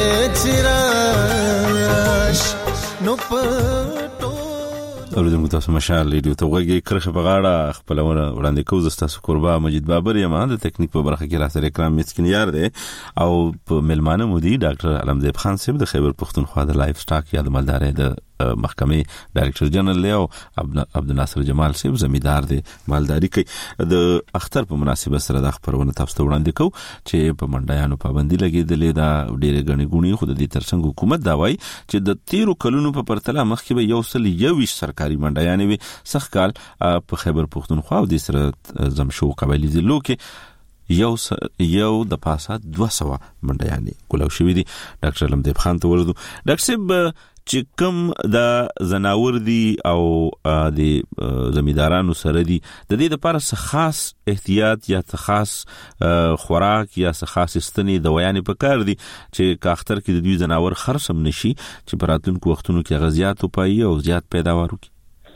चिराश नु पटो اوریدونکو تاسو مشال ریډیو ته وګورئ کرخه په غاړه خپلونه وړاندې کوم تاسو قربا مجید بابر یم د تکنیک په برخه کې راته اکرام مسکین یار دی او په ملمانه مودي ډاکټر علمزیب خان صاحب د خیبر پختونخوا د لایف سټاک یا د مالدارۍ د محکمې ډایریکټر جنرال له عبدالناصر جمال صاحب زمیدار دی مالداري کوي د اختر په مناسبت سره د خبرونه تاسو ته وړاندې کوم چې په منډیانو پابندي لګیدلې دا ډېرې غني غونی خو د دې ترڅنګ حکومت دا وایي چې د 13 کلونو په پرتله مخکې به یو سل یو سرکاري منډیانې وي سخت کال په خیبر پختونخوا او د سره زمشو قبایلی ضلعو کې یو د پاسه 200 منډیانې کولو شوې دي ډاکټر علمزیب خان ته ورغلو ډاکټر صاحب چې کوم د زناور دي او د زمیدارانو سره دي د دې لپاره څه خاص احتیاط یا څه خاص خوراک یا څه خاص استنی د ویانې په کار دي چې کاختر کې د دوی زناور خرڅم نشي چې براتونکو وختونو کې غزيات او پای او زیات پیداوار وکړي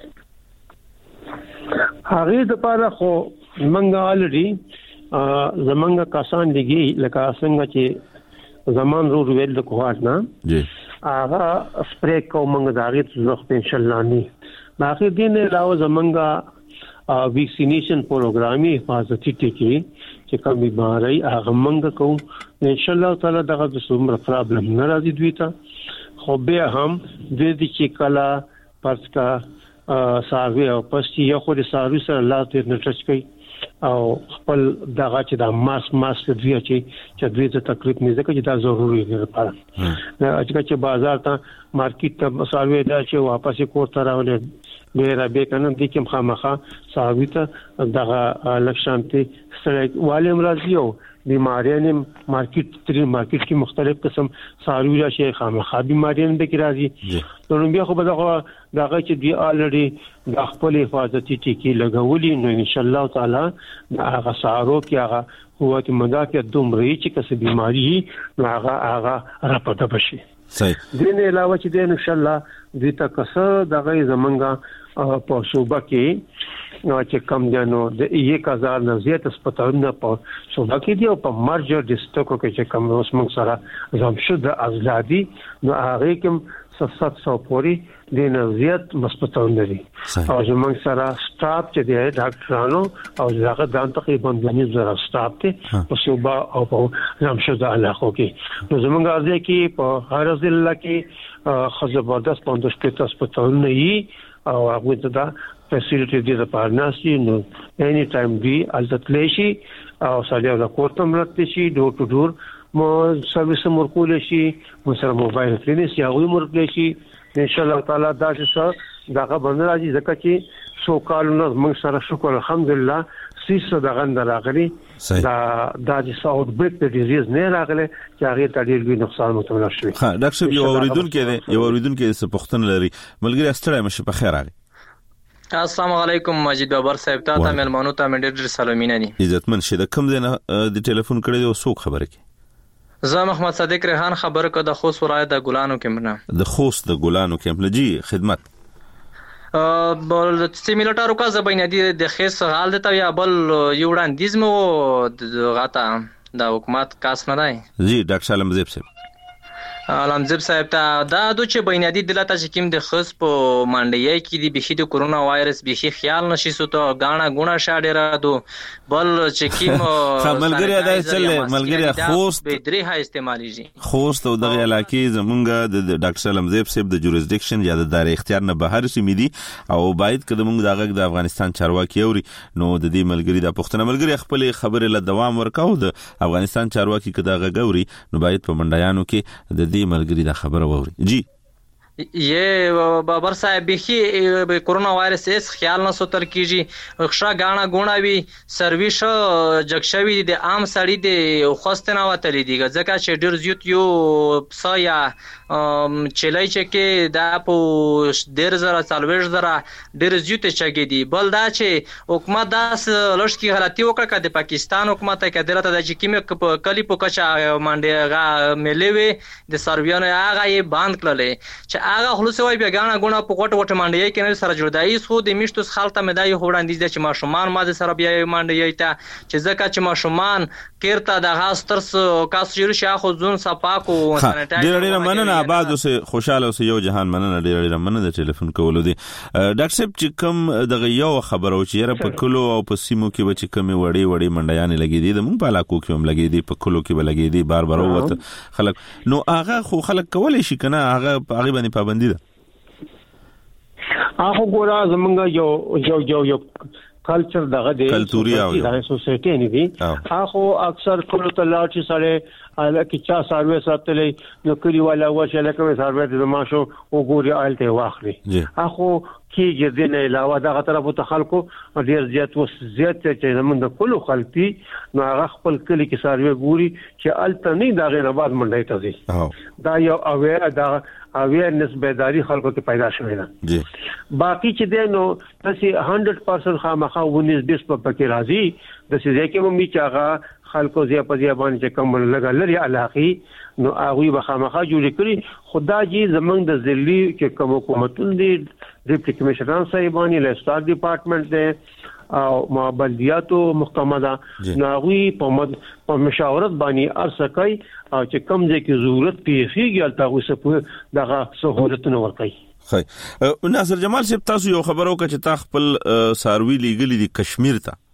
هغه د لپاره خو منګه الډي زمنګ کسان لګي لکه څنګه چې زمان رو ویل د کوهات نه جی هغه سپری کومنګ داغه زخ په ان شاء الله نه باقي دین علاوه زمنګ ویکسینیشن پروګرامي حفاظتي ټکی چې کوم بیماری هغه منګ کوم ان شاء الله تعالی دغه د څومره پرابلم نه راځي دوی ته خو به هم د دې چې کلا پس کا ساروی او پس یو خو د ساروی سره الله ته نه ټچ کوي او خپل دغه چې د ماس دوی چې دوی ته تکلیف نه ځکه چې دا ضروري دی لپاره چې بازار ته مارکیټ ته ساروی دا چې واپس کوټ راولې به کنه د کوم خامخه ساروی ته دغه لکشانتي سره والیم راځي او بیماریاں مارکیټ کې مختلف قسم ساروی راشي خامخا بیماریاں به کې راځي نو بیا خو به دغه چې دی الریډي د خپل حفاظتي ټکی لګولې نو ان شاء الله تعالی هغه سارو کې هغه قوت مدافعت دومره چې کس بیماری نو هغه راپته بشي صحیح دین علاوه چې دین ان شاء الله دې تاسو دغه زمونږه په صوبه کې چې کم جنو د 1000 نه زیات هسپتالونه په صوبه کې دي او په مرجر ډیسټریکټ کې چې کم اوس موږ سره زمشد ازادي نو هغه کوم 700 پوري د نزيات هسپتالونه دي او زموږ سره سټاف چې دی ډاکټرانو او هغه د تقریبا 2000 سټاف ته په صوبه او په زمشد علاقو کې نو زموږ ارزه کې په هر ضلع کې خزبردست 15 هسپتالونه یي او هغه ته دا فیسیلیټي دي د پارناسي نو اني ټایم دی التتلیشي او سړیو د کوټم راتشي ډور ټو ډور مو سرویس مرکول شي مو سره موبایل کلینیک یا غوي مرکول شي ان شاء الله تعالی دا چې داغه باندې راځي ځکه چې سو کالونو موږ سره شکر الحمدلله سیسه د غند راغلي دا چې ساوت بریک د ډیزیز نه راغله چې هغه ته ډیر لوی نقصان متوجه شوی. ها ډاکټر یو اوریدونکو څه پوښتنه لري ملګری استړی مشه په خیر علي. السلام علیکم مجید بابر صاحب ته ملمنو ته مې ډېر سلامونه دي. عزتمن شه د کوم ځای نه د ټلیفون کړی او څوک خبره کی؟ زه محمد صادق ریحان خبر کو د خوست ولایت د ګلانو کمپ نه. د خوست د ګلانو کمپ لجی خدمت بل سیمیلټارو کا زبینه دي د خیس حال دته یا بل یو وړاندیز مو غاټه د حکومت کاس نه دی. جی ډاکټر سلام زیب صاحب علمزب صاحب ته دا د چې بنیادی دلته چې کوم د خص په منډي کې د بشي د کورونا وایرس بشي خیال نشي سوته غاڼه غونه شاډره دو بل چې کوم ملګری دا چل ملګری خوست به درې ها استعماليږي. خوست او دغه علاقې زمونږ د ډاکټر علمزب صاحب د جوریسډکشن یا د دایره اختیار نه بهر سیمې دي او باید کده موږ دغه د افغانستان چارواکي اوري نو د دې ملګری د پښتنه ملګری خپل خبره له دوام ورکاو د افغانستان چارواکي کده غوري نو باید په منډیانو کې د دې ملګری دا خبره ووري. جی یہ بابر صاحب بخي کورونا وایرس اس خیال نه سوتل کیږي خشا غاڼه غوناوي سرویس جګشوي د عام سړی د خوستنه وتلې دي ځکه چې ډیر زیات یو سایا چلای چې دا په ډیر زره سالويش زره ډیر زیات چګي دي بل دا چې حکومت داس لشکي غلطي وکړه د پاکستان حکومت کې دلته د کیمه کلی په کچا منډه غا ملوي د سرویانو هغه یې باند کړل هغه خلوصوي بیا غاڼه غونه په کوټه منډي کې نه سره جوړدای سو د میشتو خالته مدای وړاندې د چې ماشومان ماده سره بیا منډي ته چې ځکه چې ماشومان کېرته د غاسترس کاس جوړ شي خو ځون صفاکو ډېر ډېر مننه آباد اوسه خوشاله اوسه یو جهان مننه ډېر ډېر مننه د ټلیفون کولو دي. ډاکټر صاحب چې کوم دغه یو خبرو چې را په کلو او په سیمو کې به چې کوم وړي منډیان لګي دي د مونږ په علاقو کې هم لګي دي په کلو کې به لګي دي بار وته خلک نو هغه خو خلک کولای شي کنه هغه باندې پابندي ده. هغه ګورا زمونږ یو کلچر دغه دی کلتوري او د سوسایټي نه دي هغه اکثر کلو ته لاړ چې سره الکه چا سروي ساتلې نو کلی والا وشه لکه سروي د ماشو او ګوري آلته واخلي هغه کیږي د نه علاوه دغه طرفو ته خلکو ډیر زیات چې زمونږ د کلو خلتي نو هغه خپل کلی کې سروي ګوري چې الته نه دغه نه بعد منډای ته دي دا یو اویرنس بیداری خلکو ته پیدا شوی ده. جی باقی چې دی نو تاسو 100% خامخا ونیس بیس په پکې راځي د سې کې مې چې هغه خلکو زیه په زیه باندې چې کوم لګا لري علاقه نو هغه به خامخا جوړ کړی خدای جی زمنګ د ذلی چې کوم حکومتون دي ډیپټي کمشنر صاحبانی له ستار ډپارټمنټ دی او مابلدیاتو محکمه ده نو هغه په مشاورت باندې ارسکای او چې کم ځای کې ضرورت پیښیږي البته اوسه دغه سہولتونه ورکړي. خی ناصر جمال صاحب تاسو یو خبرو کا چې تا خپل ساروی لیګلی دی کشمیر ته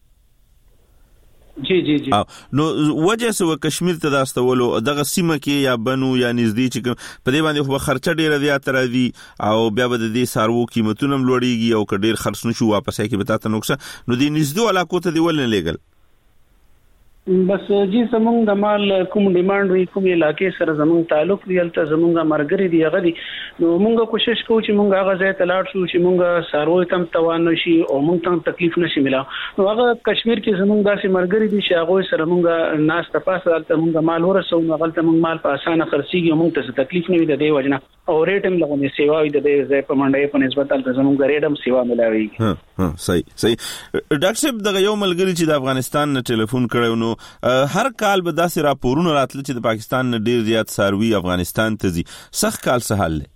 جی نو وجه سو کشمیر ته داستولو دغه سیمه کې یا بنو یا نږدې چې په دې باندې خو خرچه ډیره زیاته راځي او بیا به د دې سارو قیمتونه لوړیږي او کډیر خرڅ نشو واپس کې به تاسو نقصان نو د نږدې علاقو ته دی ولنه لګل بس جی زمونږ د مال کوم ډیماند وي کوم علاقې سره زمونږ تعلق دی البته زمونږ مرګري دی هغه دي نو مونږ کوشش کوو چې مونږ هغه ځای ته لاړ شو چې مونږ ساروي تم توان نشي او مونږ ته تکلیف نشي ملا نو هغه کشمیر کې زمونږ داسې مرګري دي چې هغه سره مونږ ناس تاسو البته مونږ مال ورسو نو غلطه مونږ مال په اسانه خرڅيږي مونږ ته تکلیف نه وي د دې وجنه او ریټم لغونی سیوا وي د دې ځای په منډي په نسبت البته زمونږ ریډم سیوا ملاوي. صحیح ډاکټر صاحب دغه یو ملګری چې د افغانستان نه ټلیفون کړو نو هر کال به داسې راپورونه راتل چې د پاکستان نه ډیر زیات ساروي افغانستان ته ځي سخت کال څه حل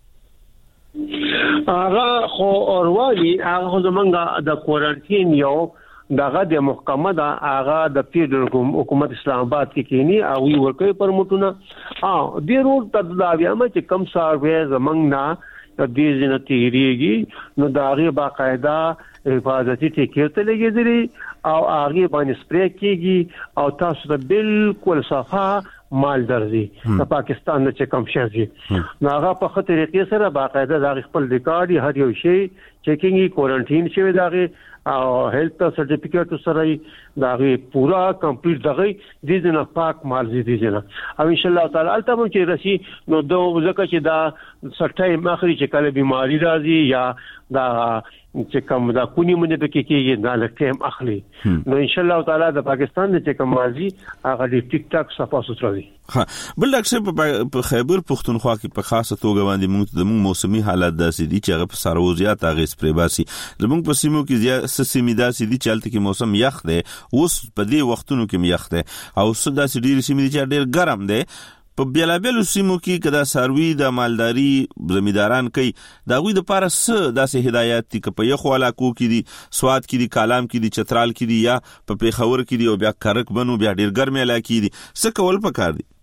هغه خو اوروالی هغه زمونږ د کوارنټین یو دغه د محکمه دا هغه د فیډرل حکومت اسلام آباد کې کینی او ورکوي پرمټونه ډیر ورته دا وایم چې کم سروي زمونږ نه د دې ځنه تیریږي نو دا غي باقاعده حفاظتي ټیکر ته لګیدلی او هغه باندې سپری کیږي او تاسو ته بالکل صفه مال درځي د پاکستان نه چې کم شي نو هغه په خطرې کې سره باقاعده د خپل ریکارډ هر یو شی چیکینګ کوارنټین شوی داغه او هیلث سرټیفیکیټ سره داغه پورا کمپلیټ دغه دې نه پاک مال دې نه او ان شاء الله تعالی البته چې رسی نو دوه ځکه چې دا سټای مخري چې کله بیماری راځي یا دا چې کوم دا کونی مونږ د کېږي نه لکه اخلي نو ان شاء الله تعالی د پاکستان چې کوم مازی هغه د ټیک ټاک صفه ستر دي. بل ډاکټر په خیبر پښتونخوا کې په خاصه توګه باندې موږ د موسمي حالات داسې دي چې هغه په سروزيات هغه سپری باسي زموږ په سیمو کې سیمې داسې دي چې هلته کې موسم یخ دی اوس په دې وختونو کې یخ دی او سدا سې ډېر سیمې دي چې ډېر ګرم دی په بیلابیلو سیمو کې کدا ساروی د مالداري زمیداران کوي دا غوي د پاره س داسې هدایت دي چې په یخو علاقو کې دي سواد کې دي کالام کې دي چترال کې دي یا په پیښور کې دي او بیا کرک بنو بیا ډېر ګرمه علاقې دي څه کول پکار دي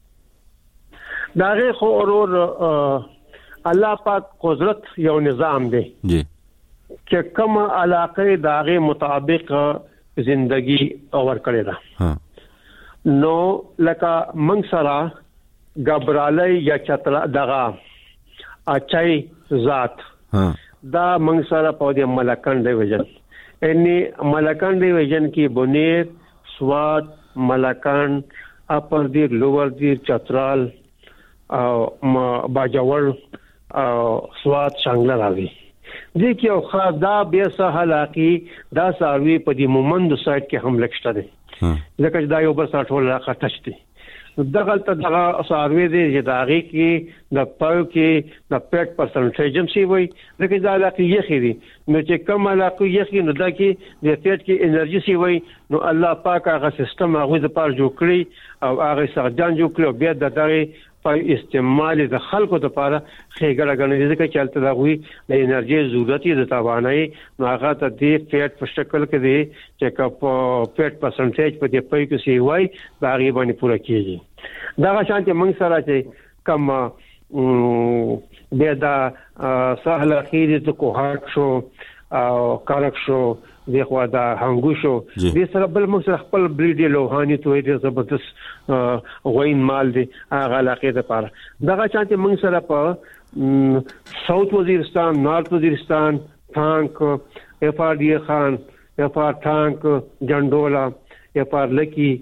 داغه خو اورور الله پاک قدرت یو نظام دی جی چې کوم علاقه داغه مطابق زندگی اور کړی دا نو لکه منګ سره غبرالی یا چترا دغه اچای ذات دا منګ سره په دې ملکان ډیویژن اني ملکان ډیویژن کې بنیر سواد ملکان اپر دیر لوور دیر چترال او باجوړ او سواد څنګه راغلي دي کې او خاص دا بیا سهالاقي دا ساروي په دې مومند سایت کې هم لکشته دي لکه دا یو بل ساټول راخټشتي دغه دغه ساروي دي چې داغي کې د پاو کې د پیټ پرسنټیج هم سی وي لکه دا علاقه یې خېدي نو چې کوم علاقه یې خې نو دا کې د پیټ کې انرژي سی وي نو الله پاک هغه سیستم هغه د پاره جوړ کړی او هغه سرجان جوړ کړو بیا د دغه په استعمال د خلکو لپاره خېګړه غنډې ځکه چې البته دا وي د انرژي ضرورت د توانایي نو هغه ته د پیټ په شکل کې دی چې کپ پیټ پرسنټیج په دې پای کې سی وای دا غي باندې پوره کیږي دا شانتي موږ سره چې کم بیا دا سهل خېدي ته کوهاټ شو او کارک شو دغه دا هنګو شو د سره بل موږ سره خپل بریډ لوهاني ته دې زبردست غوین مال دي هغه علاقې ته پاره دغه چانته موږ سره په ساوث وزیرستان نارث وزیرستان ټانک افاردی خان افار ټانک جندولا افار لکی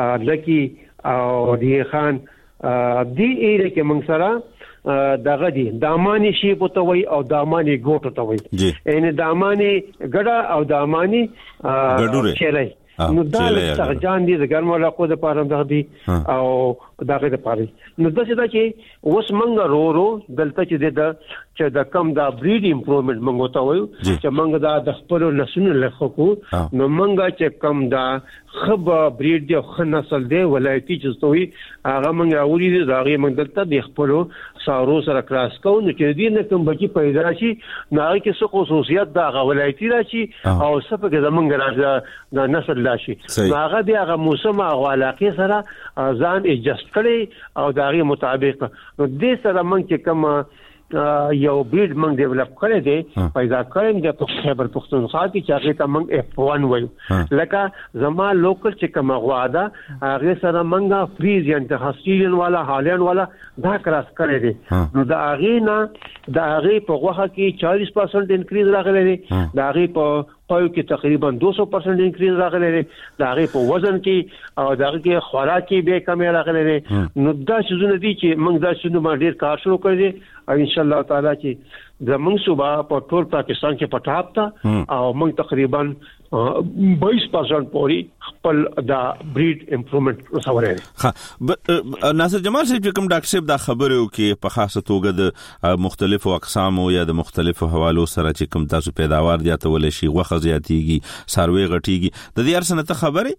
او دی خان دی ایره کې موږ سره دغه دي دامانی شی بوته وي او دامانی ګوټو ته وي ان دامانی ګډه او دامانی چلای نو دا څنګه دي د ګرمو علاقو د پاره دغه دي او دغه د پاره نو دا چې اوس منګ رو دلته چې د کم دا بریډ امپروومنت منګو ته وایو چې منګ دا د خپل نسلونو لخوا نو منګ چې کم دا خب بریډ دی خو نسل دی ولایتي چې توي هغه منګ اوري دي دا هغه منګ دلته د خپل سارو سره کراس کو نو چې دې نه کوم بچي پیدا شي نو هغه کې څه خصوصیت دا ولایتي راشي او صفه زمونږ راځي د نسل راشي هغه دی هغه موسم او علاقه سره ځان ایجست کړي او دا غي مطابق نو دې سره مونږ چې کوم یو بریډ مونږ ډیولپ کړی دی پیدا کړم د خیبر پښتونخوا کې چې هغه ته مونږ F1 وایو لکه زما لوکل چې کوم غواده هغه سره مونږه فریز یا هاستیلین والا هالین والا دا کراس کړی دی نو دا هغه نه دا هغه په غوخه کې 40% انکریز راغلی دی دا هغه په پاو کې تقریبا 200% انکریز راغلی دی دا هغه په وزن کې او دا هغه کې خوراک کې به کمی راغلی دی نو دا څه دي چې موږ دا څه باندې ډیر کار شروع کړی او ان شاء الله تعالی چې زموږ صوبه په ټول پاکستان کې پټاپ تا او موږ تقریبا 22% پوري خپل دا بریډ امپروومنت وسوره ها ناصر جمال صاحب کوم ډاکټر صاحب دا خبره وکي په خاصه توګه د مختلفو اقسام او یا د مختلفو حوالو سره چې کوم تاسو پیداوار زیاتول شي غوخه زیاتیږي ساروي غټیږي د دې ارسنه ته خبره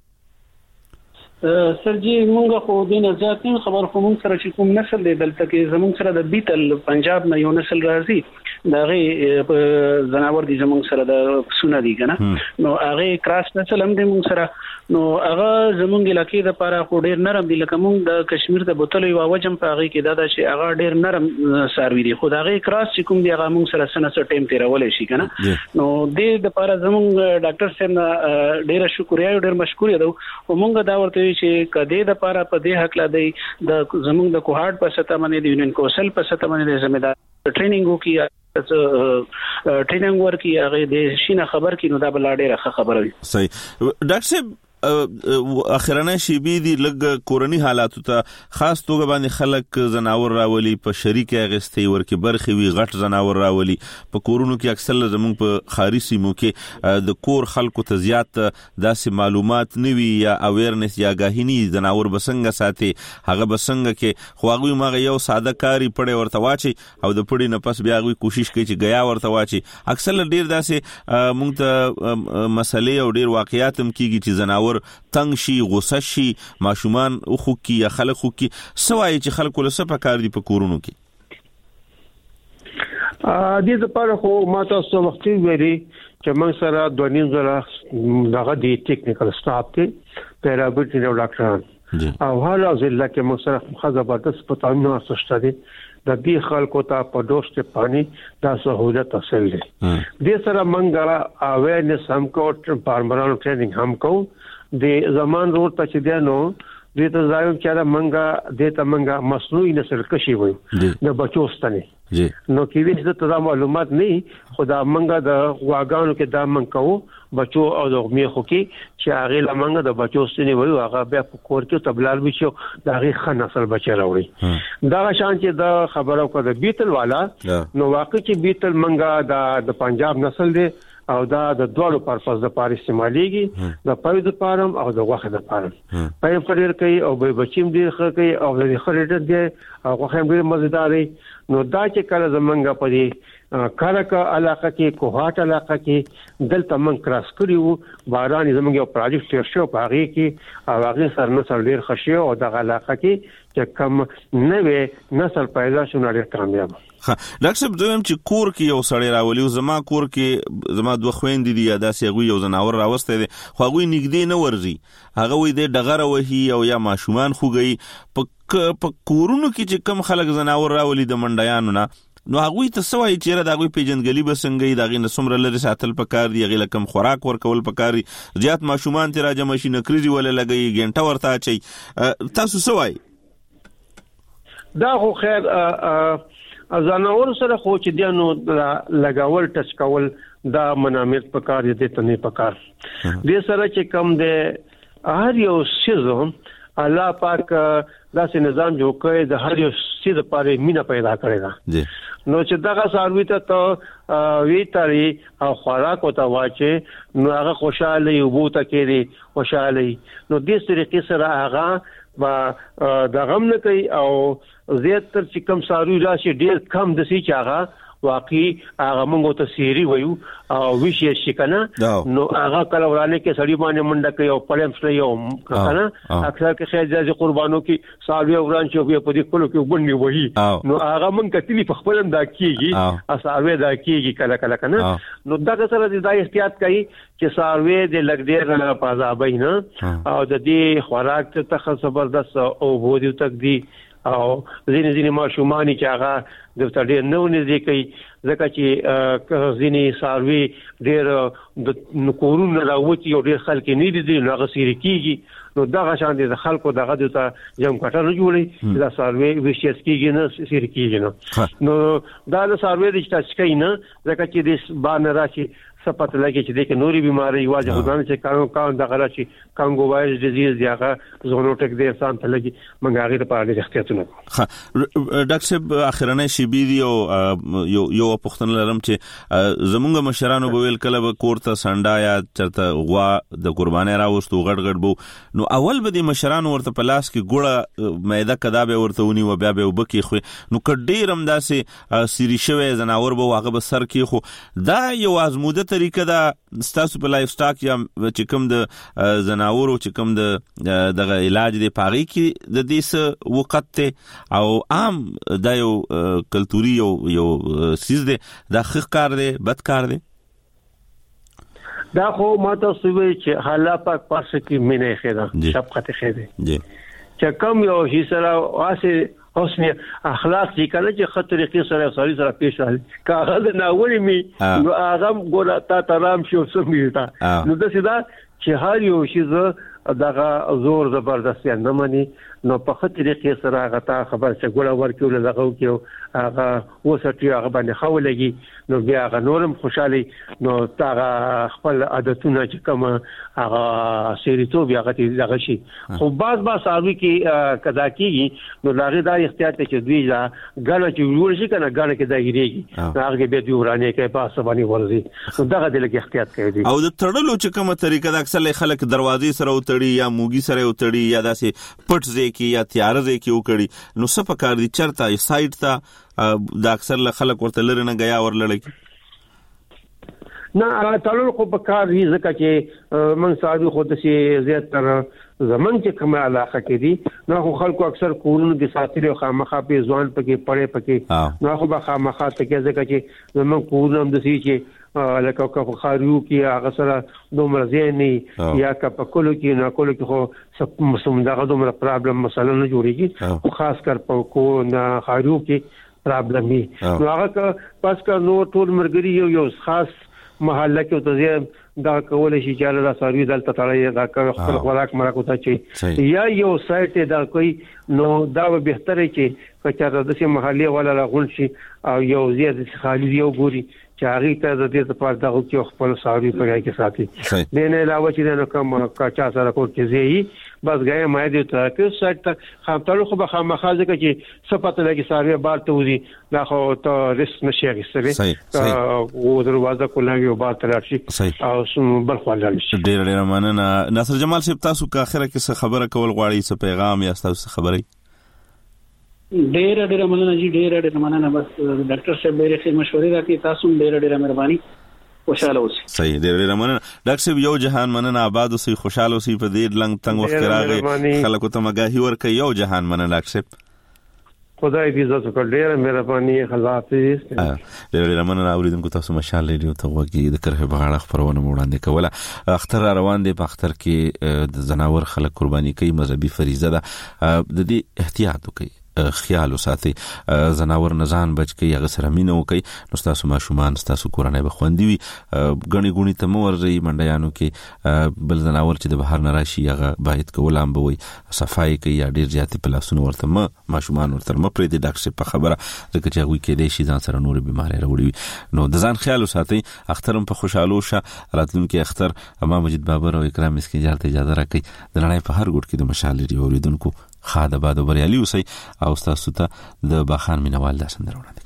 سرجی مونږه خو د نه ذاتي خبر خو مونږ سره چې کوم نسل دی دلته کې زمونږ سره د بیتل پنجاب نه یو نسل راځي دا غي زناور دي زمونږ سره د سونه دي کنه نو هغه کراس نسل هم دي مونږ سره نو هغه زمونږ علاقې د پاره خو ډیر نرم دي لکه مونږ د کشمیر د بوتل یو وجم په هغه کې دا چې هغه ډیر نرم ساروي دي خو دا غي کراس چې کوم دی هغه مونږ سره سنه ټیم تیرول شي کنه نو د پاره زمونږ ډاکټر صاحب ډیر شکریا ډیر مشکور یم او مونږ دا ورته چې کده د پاره په دې حق لا دی د زمونږ د کوهاټ په ستا باندې د یونین کوسل په ستا باندې د زمیدار ټریننګ وکي ټریننګ ورکي هغه د شینه خبر کې نو دا بل ډېره خبره وي. صحیح. ډاکټر صاحب اخرانه شیبې دي لګ کورنی حالاتو ته خاص توګه باندې خلک زناور راولي په شریک اغستې ورکه برخي وی غټ زناور راولي په کورونو کې اکثر زمونږ په خاري سیمو کې د کور خلکو ته زیات داسې معلومات نوي یا اویرنس یا غاهینی زناور بسنګ ساتي هغه بسنګ کې خو هغه ماغه یو ساده کاری پړې ورته واچي او د پړې نه پس بیا غوي کوشش کوي چې غیا ورته واچي. اکثر ډیر داسې مونږ ته مسلې او ډیر واقعیات هم کیږي چې زناور تنگ شي غوسه شي ماشومان خو کی یا خلک خو کی سوای چې خلکو له سپه کار دي په کورونو کې دې لپاره خو ما تاسو وختي ویلي چې موږ سره 2.5 دغه دی ټیکنیکل سټاف کې پیرابټ نو ډاکټران او هر ځله کې موږ سره خزبردست پټاینو اسسته دي د دې خلکو ته په دوست پانی دا سہولت حاصل دي. دې سره موږ اویرنس هم کو فارمرانو ټریننګ هم کو د زمان روډ ته چې دی نو دې ته ځایو چې دا منګه دې ته منګه مصنوعي نسل کشي وي د بچو ستنه نو کې وی چې معلومات نه خدا منګه د واګانو کې دا منګه بچو او د میخو کې چې هغه لمنګه د بچو ستنه وي هغه بیا په کور کې تبلال بشو دا هغه خن نسل بچي راوړي دا شان چې دا خبرو کو د بیتل والا نو واقع چې بیتل منګه د پنجاب نسل دی او دا د دوړو پرپس د پاره استعماليږي د پوی د پارم او د غوخه د پارم پای فریر کوي او به بچیم ډیر ښه کوي او د خریدر دی او غوخه ډیر مزیدار نو دا چې کله زمنګ په دې کارکا علاقه کې کوهات علاقه کې دلته من کراس کړیو باران زمنګ یو پروجیکټ تیر شو په هغه کې او هغه سره نسل ډیر خشي او د علاقه کې چې کم نوې نسل پیدا شونه ډیر کامیاب. ډاکټر صاحب دویم چې کور کې یو سړی راولي او زما کور کې زما دوه خويندې دي یا داسې غوي یو زناور راوسته دي خو غوي نګدې نه ورزي هغه وي د ډغره وهي او یا ماشومان خوګي په کورونو کې چې کم خلک زناور راولي د منډیانو نه نو هغه ته سوای چې دا غوي پیجنګلی بسنګي دا غي نسمره لري ساتل پکار دی غي لکم خوراک ورکول پکاري زیات ماشومان ته راځي ماشين کریزي ولې لګي ګنټه ورته چي تاسو سوای دا خو خیر ازانور سره خو چې دیانو لګاول ټچ کول دا منامت پکار دي ته نه پکار دې سره چې کم ده هر یو سيزو الله پاک داسې نظام جوړ کړی د هر یو سيز لپاره مینا پیدا کړی دا نو چې دغه ساروي ته وی تاري او خوراک وته واچي نو هغه خوشاله یو بوته کېږي خوشاله نو دې طریقې سره هغه با د غم نه کوي او زیات تر چې کم ساروي راشي ډیر کم د سي چاغه واقعي هغه موږ ته سيري وایو او ویشي شي کنه نو هغه کله ورانه کې سړي باندې منډه کوي او پړم سره یو کنه اکثر کې خیر ځای قربانو کې ساروي وران شي په دې کولو کې باندې وایي نو هغه موږ کتلی په خپل دا کیږي ساروي دا کیږي کله کله کنه نو دا سره د احتیاط کوي چې ساروي د لګډیر نه پازابای نه او د دې خوراک ته زبردست او بودیو تک دی او ځینې ماشومان چې هغه د تډیر نو نه کوي ځکه چې ځینې ساروي ډیر د کورونو راوتی او ډیر خلک نه دي نو هغه سری کیږي نو دا غشان دي د خلکو دغه د جمع کټر جوړي دا ساروي وشیس کیږي نه سری کیږي نو دا د ساروي د تشکای نه ځکه چې د باندې راشي سپات لګي چې د نوري بيماري واجه خدانه چې کارو دغه راشي کانګو وایرس ډیزیز دیغه زونوټک د انسان ته لګي منګ هغه لپاره د احتیاطونه ډاکټر صاحب اخرنه شی ویډیو یو پښتنه لرم چې زمونږ مشرانو به ویل کله به کوړه سانډا یا چرته غوا د قرباني راوستو غړ بو نو اول به د مشرانو ورته پلاس کې ګوړه مېده کدابه ورته ونی و بیا به وبکی خو نو کډیرم داسې سری شوی زناور به هغه به سر کې خو دا یو ازموده طریقه دا ستاسو په لایف سټاک یا چې کوم د زناورو چې کوم د دغه علاج دی پاغي کې د دې وخت ته او عام دا یو کلتوري یو سیز دی دا ښه کار دی بد کار دی دا خو ماته سوي چې حالا پاک پاسه کې مینه خېدا شفقت خېدا جی چې کوم یو هي سره واسه حسن اخلاق دي کنه چې خطر طریقې سره سړي سره پیش راځي کاغذ نه ولې می نو اعظم ګور تا ترام شو سمېتا نو د سیدا چې هر یو شی ز دغه زور زبردست نه مني نو په خطر طریقې سره غتا خبر چې ګوله ورکول دغه کېو هغه وسټي هغه باندې خولګي نو بیا هغه نورم خوشحالي نو هغه خپل عادتونه چې کوم هغه سیریتوب هغه دغه شي خو باز ساروي کې کدا کیږي نو لاغه دا احتیاط چې دوی دا غاڼه چې ور شي کنه غاڼه کې دا هریږي هغه به دی ورانه کې پاسه باندې ورزي نو دغه د لګ احتیاط کوي او د تړلو چې کومه طریقه د اکثر خلک دروازې سره وتړي یا موګي سره وتړي یا داسې پټ ځای کې یا تیار ځای کې وکړي نو څه پکار دي چرته سایت ته د اکثر خلک ورته لري نه غیا ورلړي نه تړل خو پکار دي ځکه چې من ساده خو د سي زیات تر زمون چې کومه علاقه کې دي نو خلکو اکثر کورونو د ساتلو خامخا په ځوان پکې پړې پکې نو خو به خامخا ته کې ځکه چې زمون کورونو هم د سي چې لکه کو خاریو کې هغه سره دومره زینې یا په کولو کې نه کولو کې خو سم دغه دومره پرابلم مثلا نه جوړیږي خاص کر په کو نه خاریو کې پرابلم وي نو هغه پس کا نو ټول مرګري یو خاص محله کې ته دا کول شي چې له ساروي دلته تړای دا خپل خوراک مرکو ته چي یا یو سایت دا کوئی نو دا به بهتره چې کچاره د سي محلي ولا غون شي او یو زیات خالي یو ګوري چې هغه ته د دې لپاره دغه کې خپل ساروي په کې ساتي نه علاوه چې نو کوم کاچا سره کو کې زی بس غي ما دې ته کې سایت ته خامتلو خو به خامخازه کې صفات لګي ساروي بار ته وزي دا خو ته ریس نشي غسري او دروازه کولاږي او بار تر شي او بل خپل شي ډېر مننه ناصر جمال صاحب تاسو کا اخره کې څه خبره کول غواړئ څه پیغام یا تاسو خبري ډېر مننه جی ډېر مننه بس ډاکټر صاحب ډېر ښه مشورې راکړي تاسو ډېر مهرباني خوشاله اوسئ صحیح ډېر مننه ډاکټر صاحب یو جهان مننه آباد اوسئ خوشاله اوسئ په دې لنګ تنګ وخت راغی خلکو ته مګاهي ورکړي یو جهان مننه ډاکټر صاحب خدای دې عزت وکړي ډېر مهرباني الله حافظ ډېر مننه اوریدونکو تاسو مشال ریډیو ته وګورئ د کرخه بغاړه خبرونه وړاندې کوله اختر روان دي په اختر کې د زناور خلک قرباني کوي مذهبي فریضه ده د دې احتیاط وکړي خیال وساتي زناور نزان بچ کې هغه سره مينو کوي نو تاسو ماشومان تاسو کورنۍ به خوندي وي غني غونی ته مو ورځي منډیانو کې بل زناور چې د بهر نه راشي هغه باید کولم به وي صفای کوي یا ډیر زیات پلاسونه ورته ماشومان ورته پرې د ډاکټر په خبره ځکه چې هغه کې د شي ځان سره نور بیماری راوړي نو د ځان خیال وساتي اخترم په خوشاله شه راتلونکي اختر امام مجید بابر او اکرام مسکین جارته اجازه راکړي د نړۍ په هر ګوټ کې د مشال لري اوریدونکو خاده باد بریالي اوسئ او تاسو ته د باخان مینوال د سندره وړاندې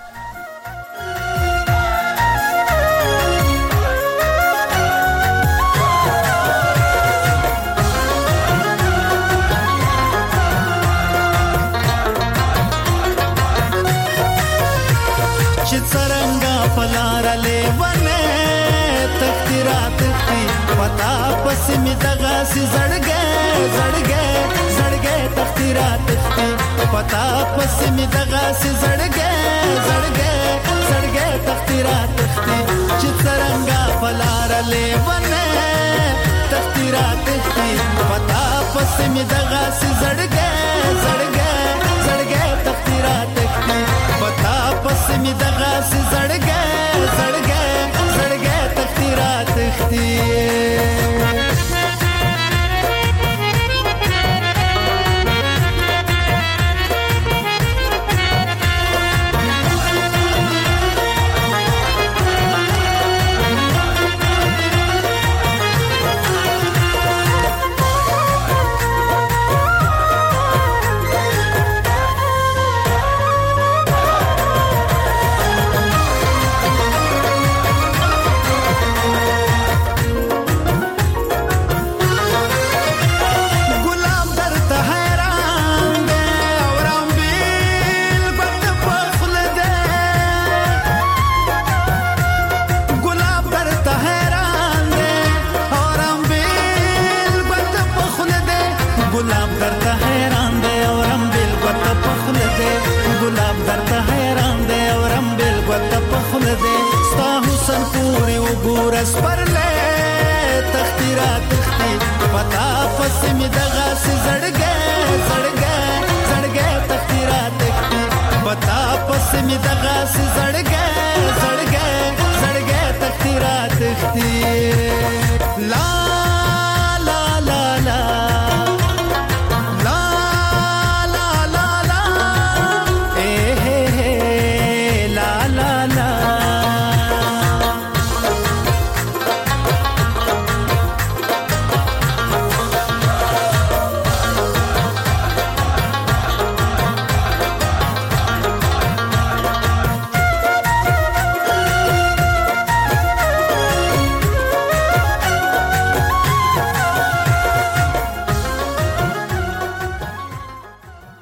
چې څرنګه پلار لیونه تختیرات کی پتا پس می دغه سي زړګه تختیرات کی پتا پس می دغه سي زړګه تختیرات کی چې څرنګه پلار لیونه تختیرات کی پتا پس می دغه سي زړګه تختیرات کی پتا پس می دغه سي زړګه تختیرات کی ورس پر له تختیرات پتا پس می دغه سي